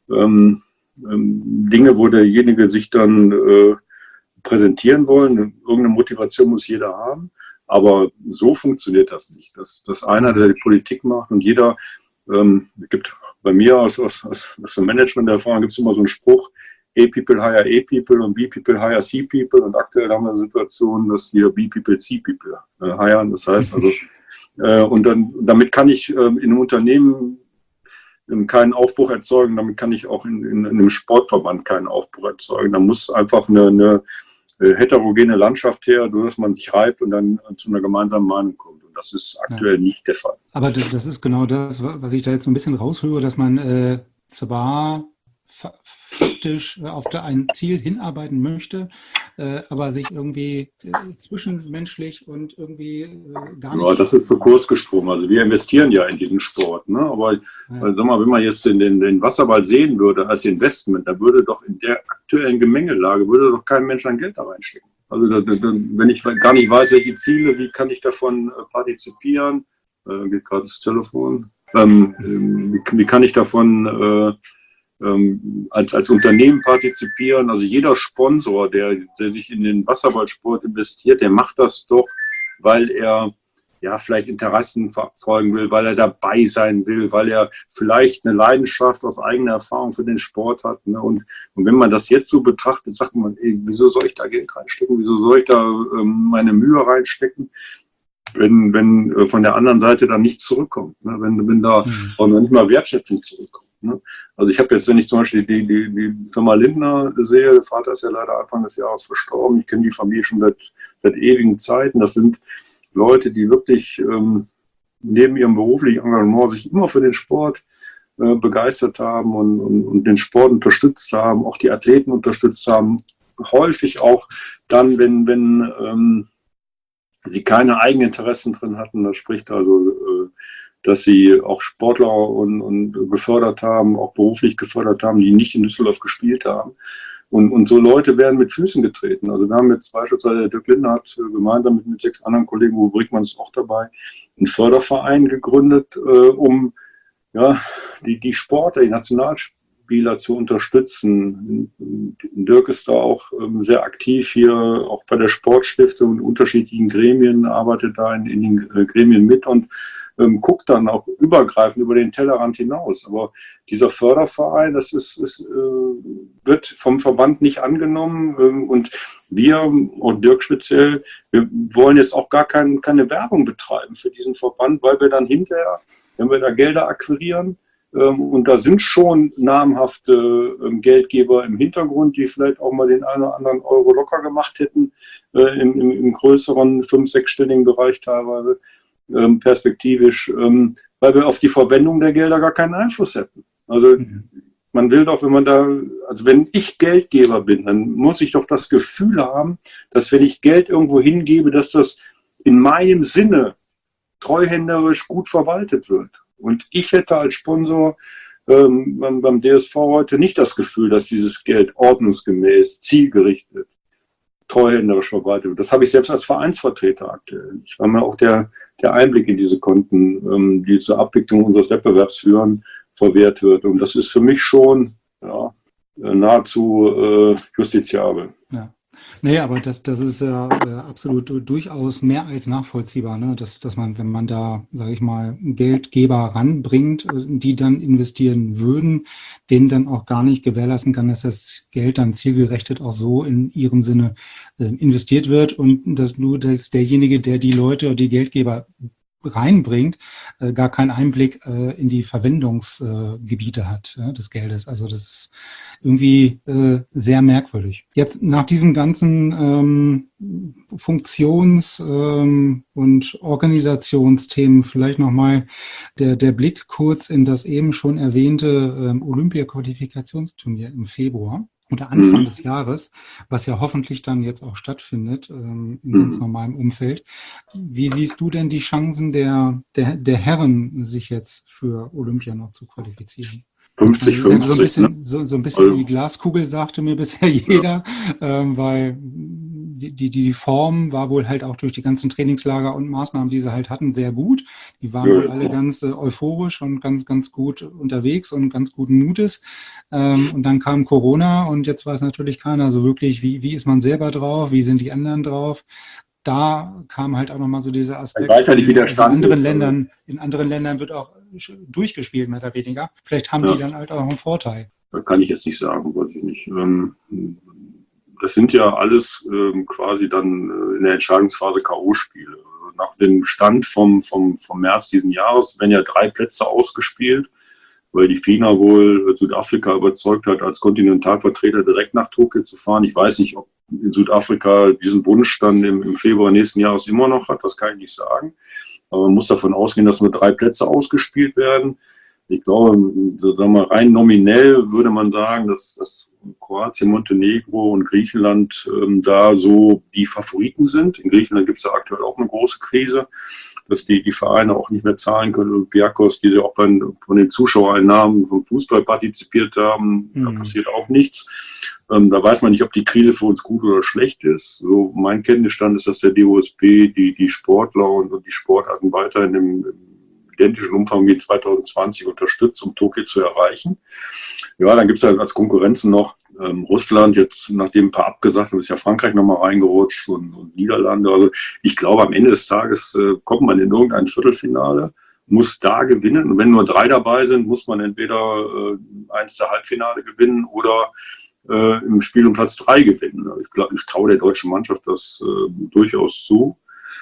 Dinge, wo derjenige sich dann präsentieren wollen. Irgendeine Motivation muss jeder haben. Aber so funktioniert das nicht. Dass einer, der die Politik macht und jeder, gibt bei mir aus dem Management der Erfahrung gibt es immer so einen Spruch, A-People hire A-People und B-People hire C-People. Und aktuell haben wir eine Situation, dass wir B-People C-People hiren. Das heißt also, und damit kann ich in einem Unternehmen keinen Aufbruch erzeugen, damit kann ich auch in einem Sportverband keinen Aufbruch erzeugen. Da muss einfach eine heterogene Landschaft her, dass man sich reibt und dann zu einer gemeinsamen Meinung kommt. Und das ist aktuell nicht der Fall.
Aber das ist genau das, was ich da jetzt so ein bisschen raushöre, dass man zwar faktisch auf ein Ziel hinarbeiten möchte, aber sich irgendwie zwischenmenschlich und irgendwie gar nicht...
Ja, das ist zu kurz gesprungen. Also wir investieren ja in diesen Sport. Ne? Aber sag mal, wenn man jetzt den Wasserball sehen würde als Investment, dann würde doch in der aktuellen Gemengelage würde doch kein Mensch ein Geld da reinstecken. Also wenn ich gar nicht weiß, welche Ziele, wie kann ich davon partizipieren, geht gerade das Telefon, wie kann ich davon als Unternehmen partizipieren. Also jeder Sponsor, der sich in den Wasserballsport investiert, der macht das doch, weil er vielleicht Interessen verfolgen will, weil er dabei sein will, weil er vielleicht eine Leidenschaft aus eigener Erfahrung für den Sport hat. Ne? Und wenn man das jetzt so betrachtet, sagt man, wieso soll ich da Geld reinstecken? Wieso soll ich da meine Mühe reinstecken? Wenn von der anderen Seite dann nichts zurückkommt. Ne? Wenn da auch noch nicht mal Wertschätzung zurückkommt. Ne? Also ich habe jetzt, wenn ich zum Beispiel die Firma Lindner sehe, der Vater ist ja leider Anfang des Jahres verstorben, ich kenne die Familie schon seit ewigen Zeiten, das sind Leute, die wirklich neben ihrem beruflichen Engagement sich immer für den Sport begeistert haben und den Sport unterstützt haben, auch die Athleten unterstützt haben, häufig auch dann, wenn sie keine eigenen Interessen drin hatten, das spricht also dass sie auch Sportler und gefördert haben, auch beruflich gefördert haben, die nicht in Düsseldorf gespielt haben. Und so Leute werden mit Füßen getreten. Also wir haben jetzt beispielsweise, der Dirk Lindner hat gemeinsam mit 6 anderen Kollegen, Uwe Brickmann ist auch dabei, einen Förderverein gegründet, um die Sportler, die Nationalspieler zu unterstützen. Dirk ist da auch sehr aktiv hier, auch bei der Sportstiftung in unterschiedlichen Gremien, arbeitet da in den Gremien mit und guckt dann auch übergreifend über den Tellerrand hinaus. Aber dieser Förderverein, das wird vom Verband nicht angenommen. Und wir, und Dirk speziell, wir wollen jetzt auch gar keine Werbung betreiben für diesen Verband, weil wir dann hinterher, wenn wir da Gelder akquirieren, Und da sind schon namhafte Geldgeber im Hintergrund, die vielleicht auch mal den einen oder anderen Euro locker gemacht hätten, im größeren 5-, 6-stelligen Bereich teilweise, perspektivisch, weil wir auf die Verwendung der Gelder gar keinen Einfluss hätten. Also man will doch, also wenn ich Geldgeber bin, dann muss ich doch das Gefühl haben, dass wenn ich Geld irgendwo hingebe, dass das in meinem Sinne treuhänderisch gut verwaltet wird. Und ich hätte als Sponsor beim DSV heute nicht das Gefühl, dass dieses Geld ordnungsgemäß, zielgerichtet, treuhänderisch verwaltet wird. Das habe ich selbst als Vereinsvertreter aktuell nicht, weil mir auch der Einblick in diese Konten, die zur Abwicklung unseres Wettbewerbs führen, verwehrt wird. Und das ist für mich schon nahezu justiziabel.
Ja. Nee, aber das ist ja absolut durchaus mehr als nachvollziehbar, ne? Dass man, wenn man da, sage ich mal, Geldgeber ranbringt, die dann investieren würden, denen dann auch gar nicht gewährleisten kann, dass das Geld dann zielgerechtet auch so in ihrem Sinne investiert wird und dass nur derjenige, der die Leute oder die Geldgeber reinbringt, gar keinen Einblick in die Verwendungsgebiete hat des Geldes. Also das ist irgendwie sehr merkwürdig. Jetzt nach diesen ganzen Funktions- und Organisationsthemen vielleicht nochmal der Blick kurz in das eben schon erwähnte Olympia-Qualifikationsturnier im Februar. Oder Anfang des Jahres, was ja hoffentlich dann jetzt auch stattfindet in ganz normalem Umfeld. Wie siehst du denn die Chancen der Herren, sich jetzt für Olympia noch zu qualifizieren?
50-50.
So ein bisschen in die Glaskugel sagte mir bisher jeder, weil die Form war wohl halt auch durch die ganzen Trainingslager und Maßnahmen, die sie halt hatten, sehr gut. Die waren wohl alle ganz euphorisch und ganz gut unterwegs und ganz guten Mutes. Und dann kam Corona und jetzt weiß natürlich keiner so wirklich, wie ist man selber drauf, wie sind die anderen drauf. Da kam halt auch nochmal so dieser Aspekt. In anderen Ländern wird auch durchgespielt, mehr oder weniger. Vielleicht haben die dann halt auch einen Vorteil.
Das kann ich jetzt nicht sagen, weiß ich nicht. Das sind ja alles quasi dann in der Entscheidungsphase K.O.-Spiele. Nach dem Stand vom März diesen Jahres werden ja 3 Plätze ausgespielt, weil die FINA wohl Südafrika überzeugt hat, als Kontinentalvertreter direkt nach Tokio zu fahren. Ich weiß nicht, ob in Südafrika diesen Wunsch dann im Februar nächsten Jahres immer noch hat, das kann ich nicht sagen. Aber man muss davon ausgehen, dass nur 3 Plätze ausgespielt werden. Ich glaube, sagen wir mal, rein nominell würde man sagen, dass Kroatien, Montenegro und Griechenland da so die Favoriten sind. In Griechenland gibt es ja aktuell auch eine große Krise, dass die Vereine auch nicht mehr zahlen können. Olympiakos, die auch von den Zuschauereinnahmen vom Fußball partizipiert haben, da passiert auch nichts. Da weiß man nicht, ob die Krise für uns gut oder schlecht ist. So mein Kenntnisstand ist, dass der DOSB die Sportler und die Sportarten weiterhin im identischen Umfang wie 2020 unterstützt, um Tokio zu erreichen. Ja, dann gibt es halt als Konkurrenzen noch Russland, jetzt nachdem ein paar abgesagt haben, ist ja Frankreich nochmal reingerutscht und Niederlande. Also ich glaube, am Ende des Tages kommt man in irgendein Viertelfinale, muss da gewinnen. Und wenn nur 3 dabei sind, muss man entweder eins der Halbfinale gewinnen oder im Spiel um Platz 3 gewinnen. Ich traue der deutschen Mannschaft das durchaus zu.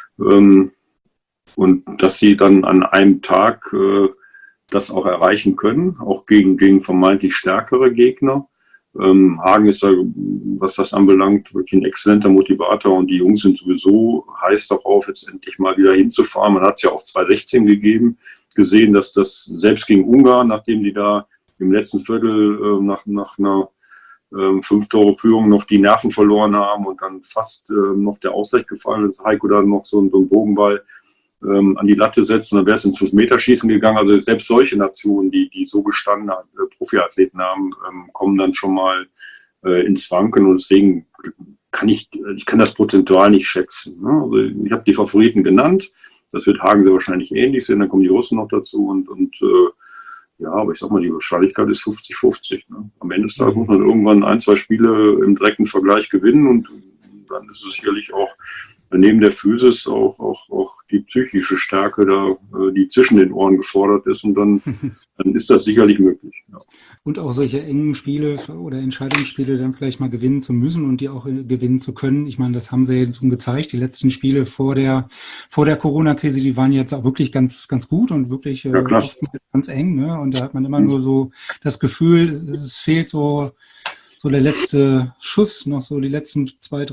Und dass sie dann an einem Tag das auch erreichen können, auch gegen vermeintlich stärkere Gegner. Hagen ist da, was das anbelangt, wirklich ein exzellenter Motivator und die Jungs sind sowieso heiß darauf, jetzt endlich mal wieder hinzufahren. Man hat es ja auch 2016 gesehen, dass das selbst gegen Ungarn, nachdem die da im letzten Viertel nach einer 5-Tore-Führung noch die Nerven verloren haben und dann fast noch der Ausgleich gefallen ist, Heiko da noch so einen Bogenball an die Latte setzen, dann wäre es ins 5-Meter-Schießen gegangen. Also selbst solche Nationen, die so gestandene Profiathleten haben, kommen dann schon mal ins Wanken und deswegen kann das Potenzial nicht schätzen. Ne? Also ich habe die Favoriten genannt, das wird Hagen sehr wahrscheinlich ähnlich sein, dann kommen die Russen noch dazu und ja, aber ich sag mal, die Wahrscheinlichkeit ist 50-50. Ne? Am Ende des Tages muss man irgendwann 1-2 Spiele im direkten Vergleich gewinnen und dann ist es sicherlich auch neben der Physis auch die psychische Stärke da, die zwischen den Ohren gefordert ist, und dann ist das sicherlich möglich. Ja.
Und auch solche engen Spiele oder Entscheidungsspiele dann vielleicht mal gewinnen zu müssen und die auch gewinnen zu können. Ich meine, das haben sie jetzt schon gezeigt. Die letzten Spiele vor der Corona-Krise, die waren jetzt auch wirklich ganz, ganz gut und wirklich ganz eng. Ne? Und da hat man immer nur so das Gefühl, es fehlt so der letzte Schuss, noch so die letzten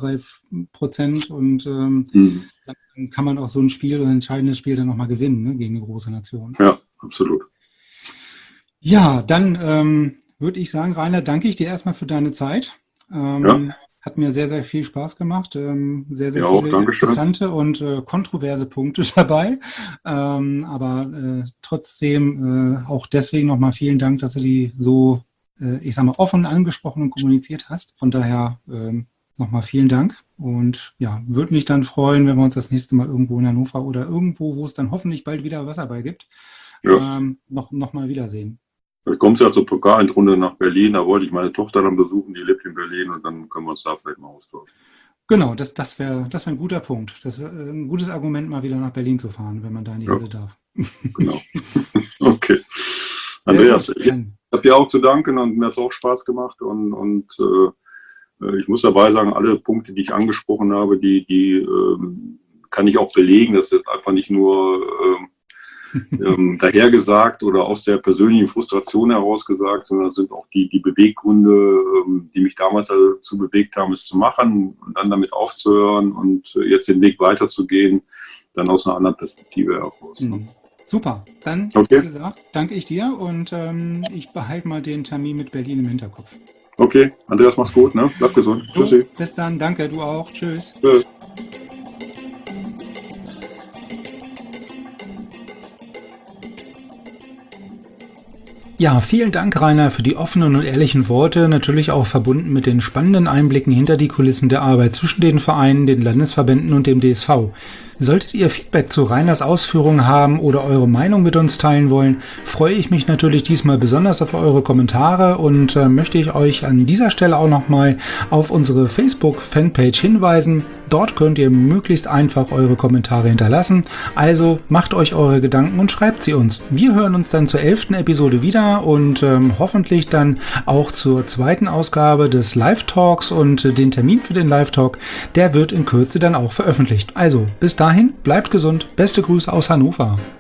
2-3% und dann kann man auch so ein Spiel, ein entscheidendes Spiel dann nochmal gewinnen, ne, gegen eine große Nation.
Ja, absolut.
Ja, dann würde ich sagen, Rainer, danke ich dir erstmal für deine Zeit. Hat mir sehr, sehr viel Spaß gemacht. Sehr, sehr viele interessante und kontroverse Punkte dabei. Aber trotzdem auch deswegen nochmal vielen Dank, dass du die so ich sag mal, offen angesprochen und kommuniziert hast. Von daher nochmal vielen Dank und ja, würde mich dann freuen, wenn wir uns das nächste Mal irgendwo in Hannover oder irgendwo, wo es dann hoffentlich bald wieder Wasserball gibt, noch mal wiedersehen.
Vielleicht kommt es ja zur Pokalendrunde nach Berlin, da wollte ich meine Tochter dann besuchen, die lebt in Berlin, und dann können wir uns da vielleicht mal austauschen.
Genau, das wäre ein guter Punkt. Das wäre ein gutes Argument, mal wieder nach Berlin zu fahren, wenn man da in die Halle darf.
Genau. Okay. Andreas, ich habe dir auch zu danken und mir hat es auch Spaß gemacht und ich muss dabei sagen, alle Punkte, die ich angesprochen habe, die kann ich auch belegen. Das ist einfach nicht nur dahergesagt oder aus der persönlichen Frustration heraus gesagt, sondern sind auch die Beweggründe, die mich damals dazu bewegt haben, es zu machen und dann damit aufzuhören und jetzt den Weg weiterzugehen, dann aus einer anderen Perspektive heraus.
Mhm. Super, dann, wie gesagt, danke ich dir und ich behalte mal den Termin mit Berlin im Hinterkopf.
Okay, Andreas, mach's gut, ne? Bleib gesund. Tschüssi.
Bis dann, danke, du auch. Tschüss.
Tschüss.
Ja, vielen Dank, Rainer, für die offenen und ehrlichen Worte, natürlich auch verbunden mit den spannenden Einblicken hinter die Kulissen der Arbeit zwischen den Vereinen, den Landesverbänden und dem DSV. Solltet ihr Feedback zu Rainers Ausführungen haben oder eure Meinung mit uns teilen wollen, freue ich mich natürlich diesmal besonders auf eure Kommentare und möchte ich euch an dieser Stelle auch nochmal auf unsere Facebook-Fanpage hinweisen. Dort könnt ihr möglichst einfach eure Kommentare hinterlassen. Also macht euch eure Gedanken und schreibt sie uns. Wir hören uns dann zur 11. Episode wieder und hoffentlich dann auch zur 2. Ausgabe des Live-Talks und den Termin für den Live-Talk, der wird in Kürze dann auch veröffentlicht. Also bis dahin, bleibt gesund. Beste Grüße aus Hannover.